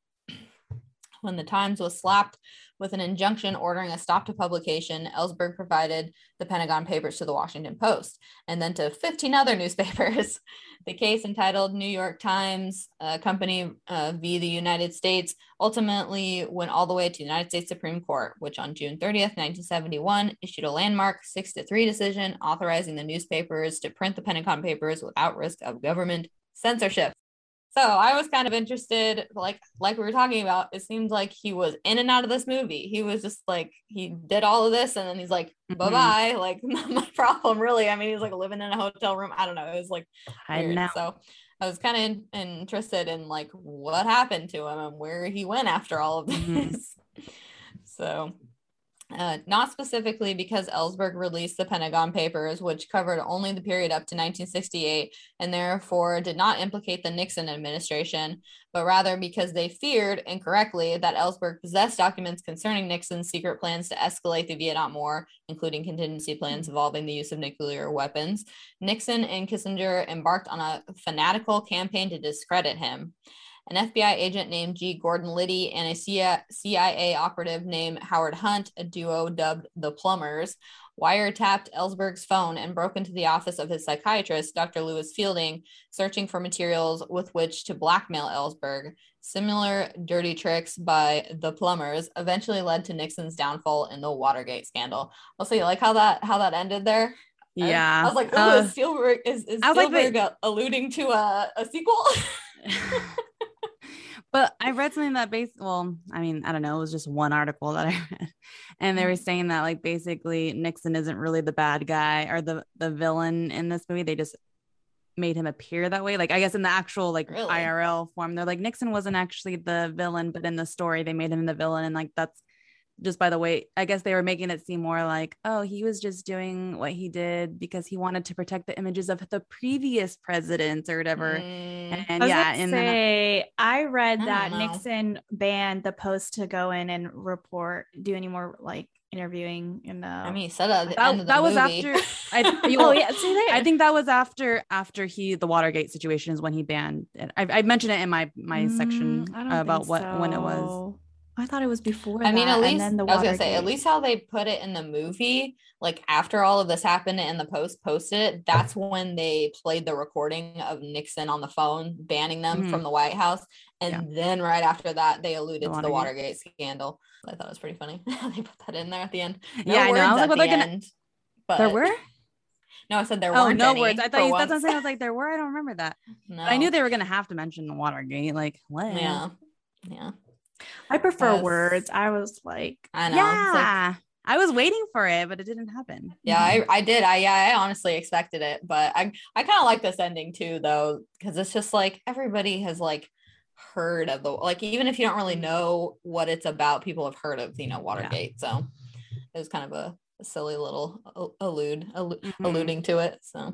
Speaker 3: When the Times was slapped with an injunction ordering a stop to publication, Ellsberg provided the Pentagon Papers to the Washington Post and then to fifteen other newspapers. The case, entitled New York Times uh, Company uh, v. the United States, ultimately went all the way to the United States Supreme Court, which on June thirtieth, nineteen seventy-one, issued a landmark six to three decision authorizing the newspapers to print the Pentagon Papers without risk of government censorship. So I was kind of interested, like like we were talking about, it seemed like he was in and out of this movie. He was just like, he did all of this and then he's like, bye-bye. Mm-hmm. Like, not my problem, really. I mean, he's like living in a hotel room. I don't know. It was like,
Speaker 1: I know.
Speaker 3: So I was kind of in, interested in like what happened to him and where he went after all of this. Mm-hmm. So Uh, not specifically because Ellsberg released the Pentagon Papers, which covered only the period up to nineteen sixty-eight and therefore did not implicate the Nixon administration, but rather because they feared, incorrectly, that Ellsberg possessed documents concerning Nixon's secret plans to escalate the Vietnam War, including contingency plans involving the use of nuclear weapons. Nixon and Kissinger embarked on a fanatical campaign to discredit him. An F B I agent named G. Gordon Liddy and a C I A operative named Howard Hunt, a duo dubbed the Plumbers, wiretapped Ellsberg's phone and broke into the office of his psychiatrist, Doctor Lewis Fielding, searching for materials with which to blackmail Ellsberg. Similar dirty tricks by the Plumbers eventually led to Nixon's downfall in the Watergate scandal. I'll say, like how that how that ended there.
Speaker 1: Yeah,
Speaker 3: I, I was like, oh, uh, is Spielberg is, is Spielberg like, alluding to a, a sequel?
Speaker 1: But I read something that based, well, I mean, I don't know, it was just one article that I read. And they were saying that like basically Nixon isn't really the bad guy or the, the villain in this movie. They just made him appear that way. Like, I guess in the actual like really? I R L form, they're like, Nixon wasn't actually the villain, but in the story they made him the villain. And like, that's just by the way, I guess they were making it seem more like, oh, he was just doing what he did because he wanted to protect the images of the previous presidents or whatever. Mm. And
Speaker 2: I
Speaker 1: yeah, and
Speaker 2: say, then I read
Speaker 3: I
Speaker 2: that Nixon banned the Post to go in and report, do any more like interviewing. In the,
Speaker 3: I mean, he said at the
Speaker 1: that,
Speaker 3: end of the
Speaker 1: that was
Speaker 3: movie.
Speaker 1: after. I, you, oh yeah, see there. I think that was after after he the Watergate situation is when he banned it. I, I mentioned it in my my mm, section about what
Speaker 2: so.
Speaker 1: when it was.
Speaker 2: I thought it was before.
Speaker 3: I mean,
Speaker 2: that,
Speaker 3: at least
Speaker 2: and then the
Speaker 3: I was gonna say,
Speaker 2: Watergate.
Speaker 3: at least how they put it in the movie, like after all of this happened and the Post posted it, that's when they played the recording of Nixon on the phone, banning them mm-hmm. from the White House, and yeah. then right after that, they alluded the to Watergate. the Watergate scandal. I thought it was pretty funny. They put that in there at the end. No
Speaker 1: yeah, I know. I was like, well,
Speaker 3: the
Speaker 1: they're gonna.
Speaker 3: End, but...
Speaker 1: There were.
Speaker 3: No, I said there
Speaker 1: oh,
Speaker 3: weren't.
Speaker 1: no
Speaker 3: any
Speaker 1: words. I thought you, that's what I'm saying. I was like, there were. I don't remember that.
Speaker 3: No.
Speaker 1: But I knew they were gonna have to mention the Watergate. Like, what?
Speaker 3: Yeah, yeah.
Speaker 2: I prefer
Speaker 3: Yes.
Speaker 2: words. I was like,
Speaker 3: I know.
Speaker 1: Yeah,
Speaker 3: like,
Speaker 1: I was waiting for it, but it didn't happen.
Speaker 3: yeah, I, I did. I yeah, I honestly expected it, but I I kind of like this ending too, though, because it's just like everybody has like heard of the like even if you don't really know what it's about, people have heard of you know Watergate. Yeah. So it was kind of a, a silly little allude allude, mm-hmm. alluding to it. So.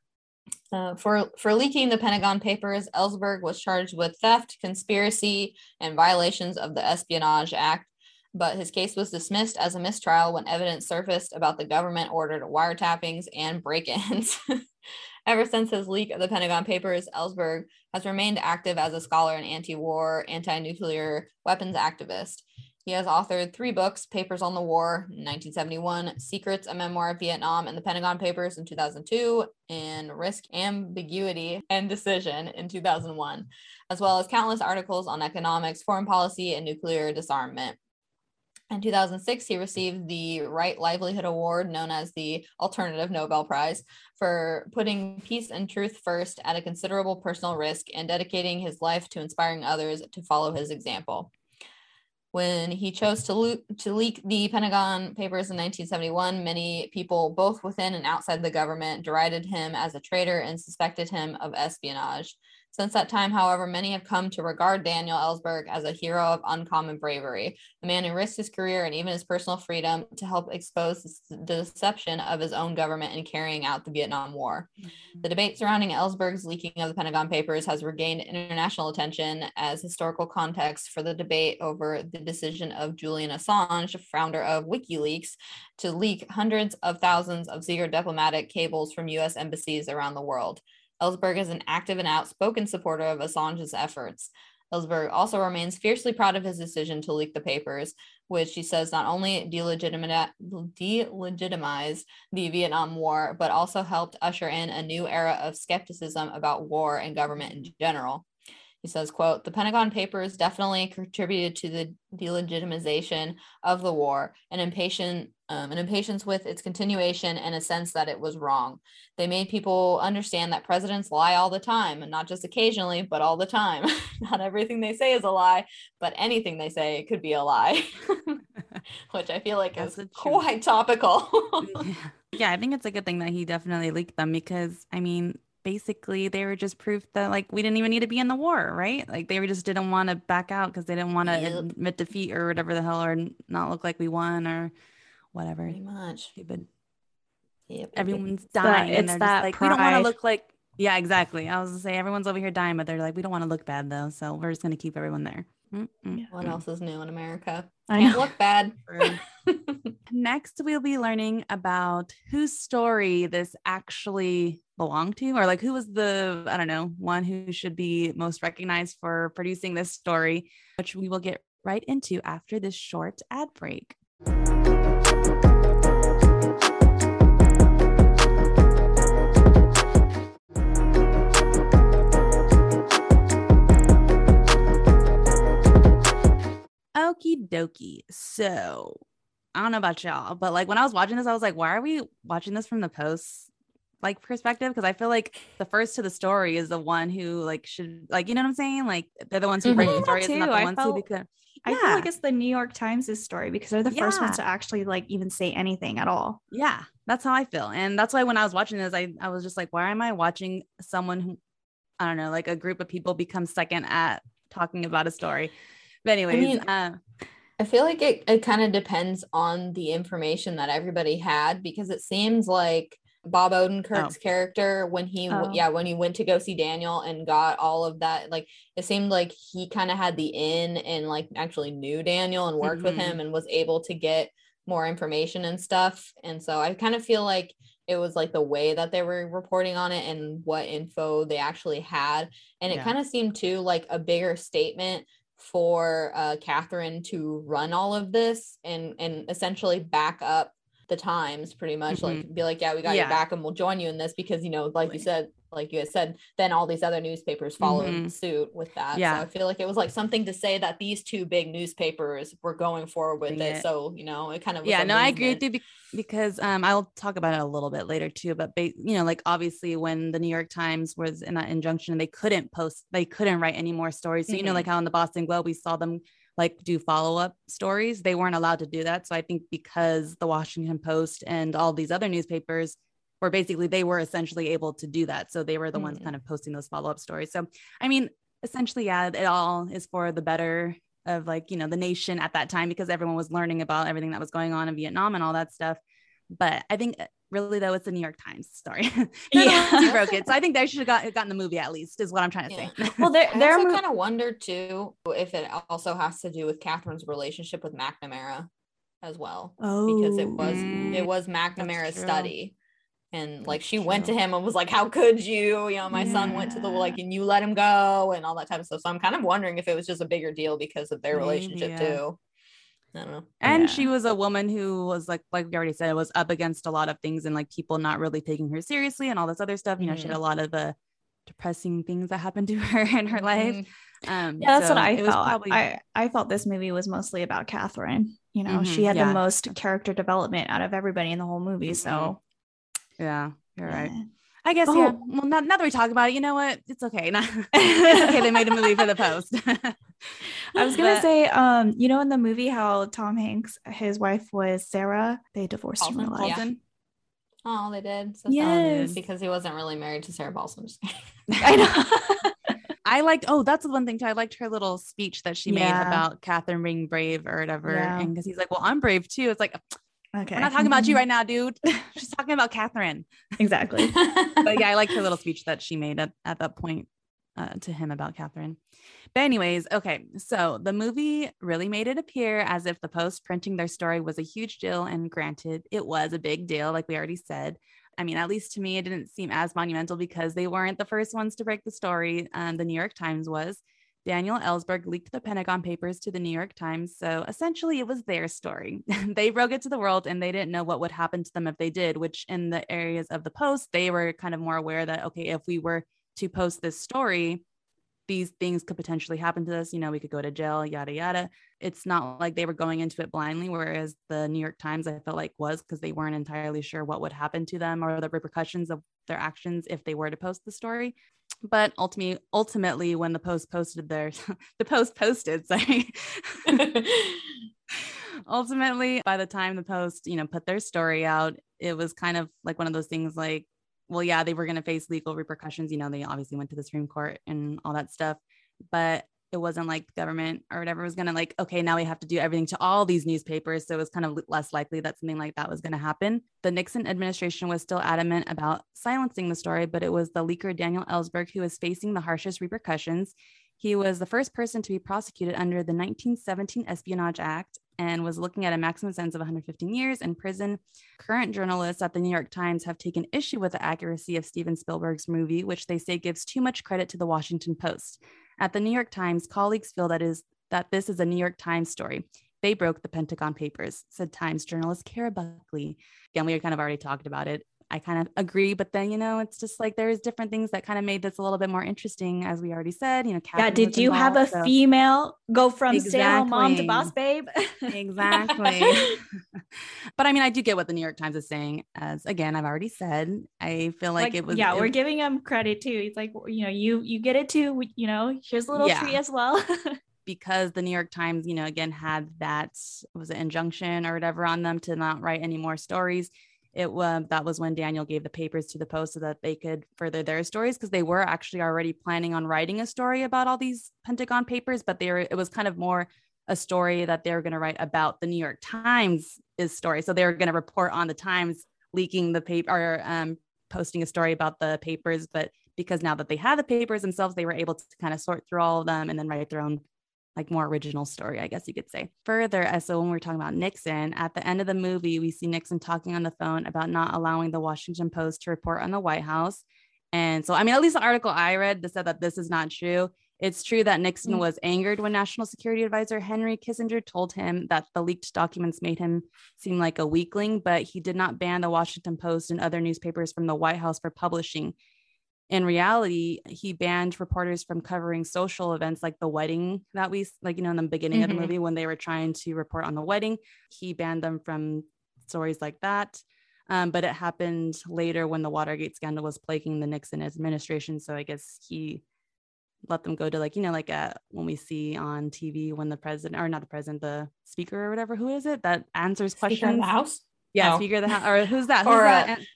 Speaker 3: Uh, for for leaking the Pentagon Papers, Ellsberg was charged with theft, conspiracy, and violations of the Espionage Act, but his case was dismissed as a mistrial when evidence surfaced about the government-ordered wiretappings and break-ins. Ever since his leak of the Pentagon Papers, Ellsberg has remained active as a scholar and anti-war, anti-nuclear weapons activist. He has authored three books: Papers on the War in nineteen seventy-one, Secrets, a Memoir of Vietnam and the Pentagon Papers in two thousand two, and Risk, Ambiguity, and Decision in two thousand one, as well as countless articles on economics, foreign policy, and nuclear disarmament. In two thousand six, he received the Right Livelihood Award, known as the Alternative Nobel Prize, for putting peace and truth first at a considerable personal risk and dedicating his life to inspiring others to follow his example. When he chose to, lo- to leak the Pentagon Papers in nineteen seventy-one, many people, both within and outside the government, derided him as a traitor and suspected him of espionage. Since that time, however, many have come to regard Daniel Ellsberg as a hero of uncommon bravery, a man who risked his career and even his personal freedom to help expose the deception of his own government in carrying out the Vietnam War. Mm-hmm. The debate surrounding Ellsberg's leaking of the Pentagon Papers has regained international attention as historical context for the debate over the decision of Julian Assange, founder of WikiLeaks, to leak hundreds of thousands of secret diplomatic cables from U S embassies around the world. Ellsberg is an active and outspoken supporter of Assange's efforts. Ellsberg also remains fiercely proud of his decision to leak the papers, which he says not only delegitimize, delegitimized the Vietnam War, but also helped usher in a new era of skepticism about war and government in general. He says, quote, "The Pentagon Papers definitely contributed to the delegitimization of the war, an impatient, um, an impatience with its continuation and a sense that it was wrong. They made people understand that presidents lie all the time, and not just occasionally, but all the time. Not everything they say is a lie, but anything they say could be a lie." Which I feel like That's is quite topical.
Speaker 1: yeah. yeah, I think it's a good thing that he definitely leaked them because, I mean, basically they were just proof that like we didn't even need to be in the war, right? Like they just didn't want to back out because they didn't want to yep. admit defeat or whatever the hell, or not look like we won or whatever.
Speaker 3: Pretty much.
Speaker 1: Stupid.
Speaker 3: Yep.
Speaker 1: Everyone's dying.
Speaker 2: It's
Speaker 1: and they're
Speaker 2: that
Speaker 1: just like,
Speaker 2: pride.
Speaker 1: we don't want to look like. Yeah, exactly. I was gonna say everyone's over here dying, but they're like, we don't want to look bad though, so we're just gonna keep everyone there. Mm-mm.
Speaker 3: What else is new in America?
Speaker 2: I
Speaker 3: Can't
Speaker 2: know.
Speaker 3: look bad.
Speaker 1: Next, we'll be learning about whose story this actually belonged to, or like who was the, I don't know, one who should be most recognized for producing this story, which we will get right into after this short ad break. Okie dokie. So I don't know about y'all, but like when I was watching this, I was like, why are we watching this from the Post like perspective? Because I feel like the first to the story is the one who like should like, you know what I'm saying? Like they're the ones who break
Speaker 2: Mhm.
Speaker 1: the story. It's
Speaker 2: Too.
Speaker 1: not the
Speaker 2: I
Speaker 1: ones
Speaker 2: felt-
Speaker 1: who become.
Speaker 2: I
Speaker 1: Yeah.
Speaker 2: feel like it's the New York Times' story because they're the first
Speaker 1: Yeah.
Speaker 2: ones to actually like even say anything at all.
Speaker 1: Yeah, that's how I feel. And that's why when I was watching this, I, I was just like, why am I watching someone who, I don't know, like a group of people become second at talking about a story? But anyways,
Speaker 3: I mean,
Speaker 1: uh,
Speaker 3: I feel like it, it kind of depends on the information that everybody had, because it seems like Bob Odenkirk's
Speaker 1: Oh.
Speaker 3: character, when he
Speaker 2: Oh.
Speaker 3: yeah when he went to go see Daniel and got all of that, like it seemed like he kind of had the in and like actually knew Daniel and worked with
Speaker 1: Mhm.
Speaker 3: him and was able to get more information and stuff. And so I kind of feel like it was like the way that they were reporting on it and what info they actually had, and it
Speaker 1: Yeah.
Speaker 3: kind of seemed too like a bigger statement for uh Catherine to run all of this and and essentially back up the Times pretty much,
Speaker 1: Mhm.
Speaker 3: like be like, yeah, we got
Speaker 1: Yeah.
Speaker 3: your back and we'll join you in this, because you know, like you said, like you had said, then all these other newspapers followed
Speaker 1: Mhm.
Speaker 3: suit with that.
Speaker 1: Yeah.
Speaker 3: So I feel like it was like something to say that these two big newspapers were going forward with
Speaker 1: Bring
Speaker 3: it.
Speaker 1: it.
Speaker 3: So, you know, it kind of was
Speaker 1: yeah,
Speaker 3: a
Speaker 1: no, I agree
Speaker 3: movement.
Speaker 1: with you be- because um, I'll talk about it a little bit later too. But ba- you know, like obviously when the New York Times was in that injunction, they couldn't post, they couldn't write any more stories. So you know,
Speaker 3: Mhm.
Speaker 1: like how in the Boston Globe we saw them like do follow up stories, they weren't allowed to do that. So I think because the Washington Post and all these other newspapers were basically, they were essentially able to do that. So they were the ones
Speaker 3: Mhm.
Speaker 1: kind of posting those follow up stories. So I mean, essentially, yeah, it all is for the better of like, you know, the nation at that time, because everyone was learning about everything that was going on in Vietnam and all that stuff. But I think really though, it's the New York Times story. They're the
Speaker 2: Yeah.
Speaker 1: ones who broke it. So I think they should have got, gotten the movie at least, is what I'm trying to
Speaker 3: Yeah.
Speaker 1: say.
Speaker 2: Well, they're
Speaker 3: I
Speaker 2: they're
Speaker 3: also
Speaker 2: mo-
Speaker 3: kind of wonder too if it also has to do with Catherine's relationship with McNamara as well, because it was
Speaker 1: Mm,
Speaker 3: it was McNamara's
Speaker 1: true.
Speaker 3: study, and like
Speaker 1: That's
Speaker 3: she went to
Speaker 1: true.
Speaker 3: him and was like, "How could you? You know, my son went to the
Speaker 2: Yeah.
Speaker 3: like, and you let him go and all that type of stuff." So I'm kind of wondering if it was just a bigger deal because of their
Speaker 1: Maybe,
Speaker 3: relationship
Speaker 1: yeah.
Speaker 3: too. I don't know.
Speaker 1: And
Speaker 2: Yeah.
Speaker 1: she was a woman who was like, like we already said, was up against a lot of things and like people not really taking her seriously and all this other stuff. You know, she had a lot of the depressing things that happened to her in her life. Um,
Speaker 2: Yeah, that's
Speaker 1: so
Speaker 2: what I
Speaker 1: it was
Speaker 2: felt.
Speaker 1: probably-
Speaker 2: I, I felt this movie was mostly about Catherine. You know,
Speaker 1: Mhm,
Speaker 2: she had
Speaker 1: yeah.
Speaker 2: the most character development out of everybody in the whole movie. So
Speaker 1: Yeah, you're right.
Speaker 2: yeah.
Speaker 1: I guess,
Speaker 2: Oh.
Speaker 1: yeah. Well, now, now that we talk about it, you know what? It's okay. Not, it's okay. They made a movie for the Post.
Speaker 2: I was gonna
Speaker 1: But-
Speaker 2: say, um, you know, in the movie, how Tom Hanks, his wife was Sarah. They divorced in real
Speaker 3: Paulson?
Speaker 2: life.
Speaker 1: Paulson?
Speaker 3: Oh, they did. So
Speaker 2: Yes.
Speaker 3: sad. Because he wasn't really married to Sarah Paulson. Just kidding.
Speaker 2: I know.
Speaker 1: I liked, oh, that's the one thing too. I liked her little speech that she
Speaker 2: Yeah.
Speaker 1: made about Catherine being brave or whatever.
Speaker 2: Yeah.
Speaker 1: And because he's like, well, I'm brave too. It's like,
Speaker 2: Okay,
Speaker 1: we're not talking about you right now, dude. She's talking about Catherine.
Speaker 2: Exactly.
Speaker 1: But yeah, I liked her little speech that she made at, at that point uh, to him about Catherine. But anyways, okay. So the movie really made it appear as if the Post printing their story was a huge deal. And granted, it was a big deal, like we already said. I mean, at least to me, it didn't seem as monumental because they weren't the first ones to break the story. Um, the New York Times was. Daniel Ellsberg leaked the Pentagon Papers to the New York Times. So essentially, it was their story. They broke it to the world and they didn't know what would happen to them if they did, which in the areas of the Post, they were kind of more aware that, okay, if we were to post this story, these things could potentially happen to us. You know, we could go to jail, yada, yada. It's not like they were going into it blindly, whereas the New York Times, I felt like was because they weren't entirely sure what would happen to them or the repercussions of their actions if they were to post the story. But ultimately, ultimately, when the Post posted their, the Post posted, sorry. Ultimately, by the time the Post, you know, put their story out, it was kind of like one of those things like, well, yeah, they were going to face legal repercussions. You know, they obviously went to the Supreme Court and all that stuff, but it wasn't like the government or whatever was going to like, okay, now we have to do everything to all these newspapers. So it was kind of less likely that something like that was going to happen. The Nixon administration was still adamant about silencing the story, but it was the leaker Daniel Ellsberg who was facing the harshest repercussions. He was the first person to be prosecuted under the nineteen seventeen Espionage Act and was looking at a maximum sentence of one hundred fifteen years in prison. Current journalists at the New York Times have taken issue with the accuracy of Steven Spielberg's movie, which they say gives too much credit to the Washington Post. At the New York Times, colleagues feel that is that this is a New York Times story. They broke the Pentagon Papers, said Times journalist Kara Buckley. Again, we kind of already talked about it. I kind of agree, but then, you know, it's just like there's different things that kind of made this a little bit more interesting, as we already said. You know,
Speaker 2: Yeah,
Speaker 1: Catherine
Speaker 2: did
Speaker 1: was
Speaker 2: you have a
Speaker 1: involved, so-
Speaker 2: female go from stay-at-home mom to
Speaker 1: Exactly.
Speaker 2: boss babe?
Speaker 1: Exactly. But I mean, I do get what the New York Times is saying. As again, I've already said, I feel like, it was.
Speaker 2: Yeah,
Speaker 1: it-
Speaker 2: we're giving him credit too. He's like, you know, you you get it too. You know, here's a little
Speaker 1: Yeah.
Speaker 2: treat as well.
Speaker 1: because the New York Times, you know, again, had that, was it injunction or whatever on them to not write any more stories. It was, that was when Daniel gave the papers to the Post so that they could further their stories, because they were actually already planning on writing a story about all these Pentagon Papers, but they were, it was kind of more a story that they were going to write about the New York Times' story. So they were going to report on the Times leaking the paper or um, posting a story about the papers. But because now that they had the papers themselves, they were able to kind of sort through all of them and then write their own, like, more original story, I guess you could say. Further, as so when we're talking about Nixon, at the end of the movie, we see Nixon talking on the phone about not allowing the Washington Post to report on the White House. And so, I mean, at least the article I read that said that this is not true. It's true that Nixon
Speaker 2: Mm.
Speaker 1: was angered when National Security Advisor Henry Kissinger told him that the leaked documents made him seem like a weakling, but he did not ban the Washington Post and other newspapers from the White House for publishing. In reality, he banned reporters from covering social events like the wedding that we, like, you know, in the beginning
Speaker 2: Mhm.
Speaker 1: of the movie when they were trying to report on the wedding. He banned them from stories like that. Um, but it happened later when the Watergate scandal was plaguing the Nixon administration. So I guess he let them go to, like, you know, like uh, when we see on T V when the president, or not the president, the speaker or whatever, who is it that answers questions?
Speaker 3: Speaker of the House?
Speaker 1: Yeah,
Speaker 3: Oh.
Speaker 1: Speaker of the House. Or who's that? Who's
Speaker 3: Or,
Speaker 1: that?
Speaker 3: uh,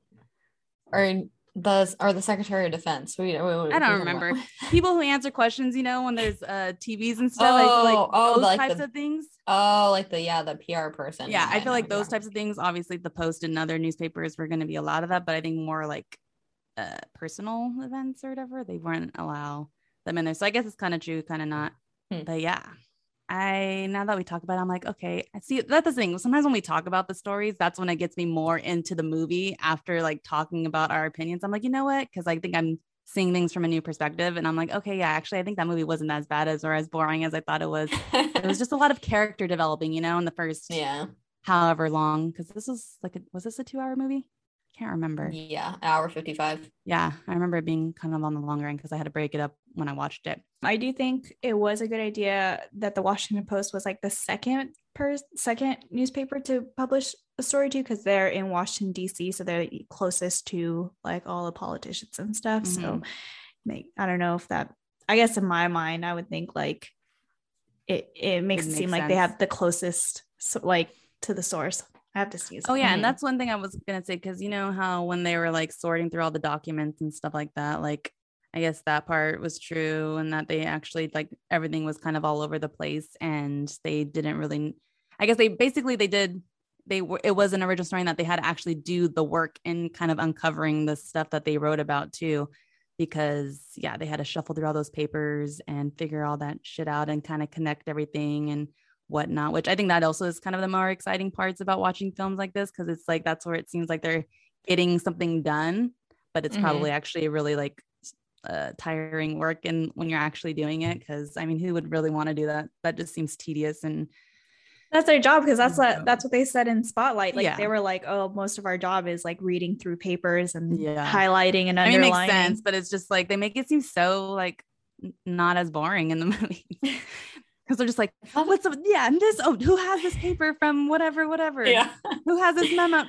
Speaker 3: Or the or the Secretary of Defense. We, we,
Speaker 1: I don't remember. People who answer questions, you know, when there's uh T Vs and stuff, like, like
Speaker 3: Oh, oh,
Speaker 1: those
Speaker 3: like
Speaker 1: types
Speaker 3: the-
Speaker 1: of things.
Speaker 3: Oh, like the yeah, the P R person.
Speaker 1: Yeah, I feel like
Speaker 3: know,
Speaker 1: those
Speaker 3: yeah.
Speaker 1: types of things, obviously the Post and other newspapers were going to be a lot of that, but I think more like uh personal events or whatever, they wouldn't allow them in there. So I guess it's kind of true, kind of not.
Speaker 3: Hmm.
Speaker 1: But yeah, I, now that we talk about it, I'm like, okay, I see. That's the thing. Sometimes when we talk about the stories, that's when it gets me more into the movie after like talking about our opinions. I'm like, you know what? Because I think I'm seeing things from a new perspective. And I'm like, okay, yeah, actually, I think that movie wasn't as bad as or as boring as I thought it was. It was just a lot of character developing, you know, in the first
Speaker 3: yeah.
Speaker 1: however long, because this was like, a, was this a two hour movie? I can't remember.
Speaker 3: Yeah, hour fifty-five.
Speaker 1: Yeah, I remember it being kind of on the longer end because I had to break it up when I watched it.
Speaker 2: I do think it was a good idea that the Washington Post was like the second per second newspaper to publish a story to, because they're in Washington D C, so they're closest to like all the politicians and stuff. Mm-hmm. So make I don't know if that, I guess in my mind I would think like it it makes it, it seem sense. Like they have the closest so, like to the source. I have to see.
Speaker 1: Oh yeah, mm-hmm. And that's one thing I was gonna say, because you know how when they were like sorting through all the documents and stuff like that, like I guess that part was true, and that they actually like everything was kind of all over the place, and they didn't really. I guess they basically they did. They were. It was an original story that they had to actually do the work in kind of uncovering the stuff that they wrote about too, because yeah, they had to shuffle through all those papers and figure all that shit out and kind of connect everything and whatnot. Which I think that also is kind of the more exciting parts about watching films like this, because it's like that's where it seems like they're getting something done, but it's mm-hmm. probably actually really like. Uh, tiring work and when you're actually doing it, because I mean, who would really want to do that? That just seems tedious, and
Speaker 2: that's their job, because that's what that's what they said in Spotlight. Like yeah. They were like, oh, most of our job is like reading through papers and yeah. highlighting and underlining. I mean, it makes sense,
Speaker 1: but it's just like they make it seem so like not as boring in the movie. Because they're just like, oh, what's up? Yeah, and this, oh, who has this paper from whatever, whatever? Yeah. Who has this memo?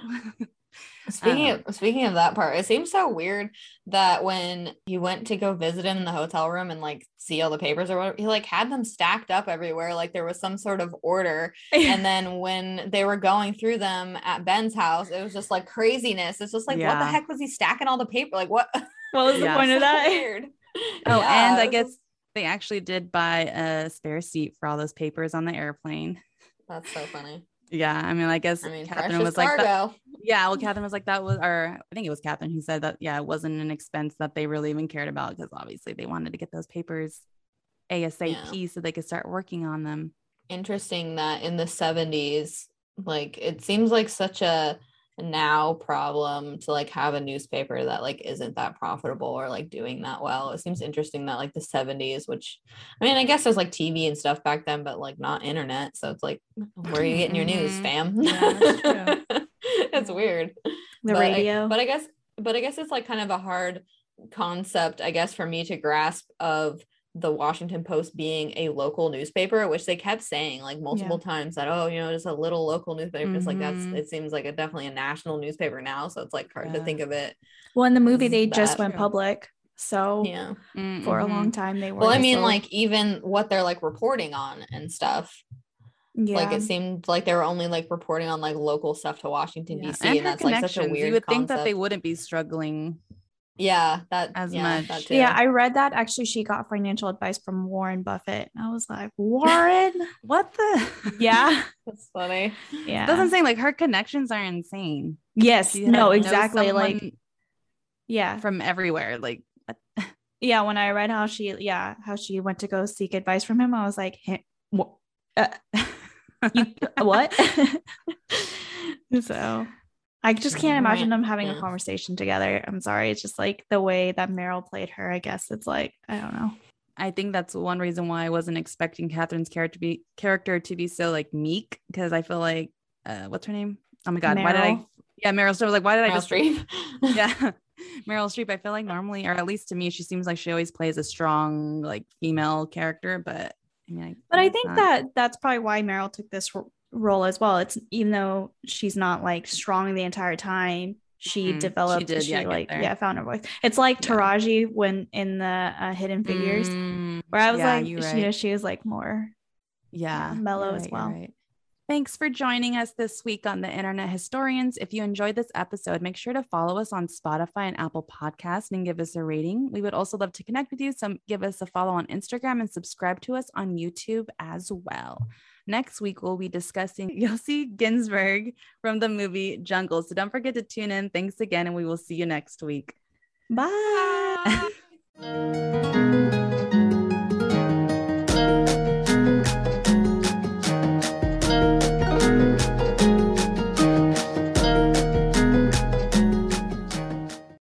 Speaker 3: Speaking um, of speaking of that part, it seems so weird that when he went to go visit him in the hotel room and like see all the papers or whatever, he like had them stacked up everywhere, like there was some sort of order. And then when they were going through them at Ben's house, it was just like craziness. It's just like, yeah. What the heck was he stacking all the paper? Like what?
Speaker 2: What was yeah. the point of that?
Speaker 3: Weird.
Speaker 1: Oh, yeah, and I guess just... they actually did buy a spare seat for all those papers on the airplane.
Speaker 3: That's so funny.
Speaker 1: Yeah, I mean, I guess
Speaker 3: I mean,
Speaker 1: Catherine was like, that, yeah, well, Catherine was like, that was, or I think it was Catherine who said that, yeah, it wasn't an expense that they really even cared about, because obviously they wanted to get those papers ASAP yeah. so they could start working on them.
Speaker 3: Interesting that in the seventies, like, it seems like such a now problem to like have a newspaper that like isn't that profitable or like doing that well. It seems interesting that like the seventies, which I mean, I guess there's like T V and stuff back then, but like not internet, so it's like, where are you getting your news, fam? Yeah, that's true. It's weird.
Speaker 2: The
Speaker 3: but
Speaker 2: radio
Speaker 3: I, but I guess but I guess it's like kind of a hard concept, I guess, for me to grasp, of the Washington Post being a local newspaper, which they kept saying like multiple yeah. times that, oh, you know, just a little local newspaper. Mm-hmm. It's like, that's, it seems like a definitely a national newspaper now. So it's like hard yeah. to think of it.
Speaker 2: Well, in the movie, they just went true. public. So
Speaker 3: yeah,
Speaker 2: mm-hmm. for a long time they were.
Speaker 3: Well, I mean, like even what they're like reporting on and stuff. Yeah. Like it seemed like they were only like reporting on like local stuff to Washington, yeah. D C. And, and that's like such a weird
Speaker 1: You would
Speaker 3: concept.
Speaker 1: think that they wouldn't be struggling.
Speaker 3: Yeah, that
Speaker 1: as
Speaker 3: yeah,
Speaker 1: much.
Speaker 3: That
Speaker 2: yeah, I read that actually she got financial advice from Warren Buffett. I was like, Warren,
Speaker 1: what the?
Speaker 2: Yeah,
Speaker 3: that's funny.
Speaker 2: Yeah,
Speaker 1: that's what I'm saying. Like her connections are insane.
Speaker 2: Yes, no, exactly. Like, yeah,
Speaker 1: from everywhere. Like,
Speaker 2: yeah. When I read how she, yeah, how she went to go seek advice from him, I was like, hey, what? Uh, you, what? So. I just can't imagine them having yeah. a conversation together. I'm sorry. It's just like the way that Meryl played her. I guess it's like, I don't know.
Speaker 1: I think that's one reason why I wasn't expecting Catherine's character to be character to be so like meek, because I feel like, uh, what's her name? Oh my God. Meryl. Why did I? Yeah, Meryl Streep. Like, why did I
Speaker 3: Meryl
Speaker 1: just?
Speaker 3: Streep.
Speaker 1: Yeah. Meryl Streep. I feel like normally, or at least to me, she seems like she always plays a strong like female character, but I mean, I,
Speaker 2: but I think not. that that's probably why Meryl took this role. role as well. It's even though she's not like strong the entire time, she mm, developed she, did, she yeah, like yeah found her voice. It's like yeah. Taraji when in the uh, Hidden Figures mm, where I was yeah, like you right. know, she was like more
Speaker 1: yeah
Speaker 2: mellow
Speaker 1: right,
Speaker 2: as well.
Speaker 1: Right. Thanks for joining us this week on the Internet Historians. If you enjoyed this episode, make sure to follow us on Spotify and Apple Podcasts and give us a rating. We would also love to connect with you, so give us a follow on Instagram and subscribe to us on YouTube as well. Next week, we'll be discussing Yossi Ginsburg from the movie Jungle. So don't forget to tune in. Thanks again, and we will see you next week.
Speaker 2: Bye. Bye.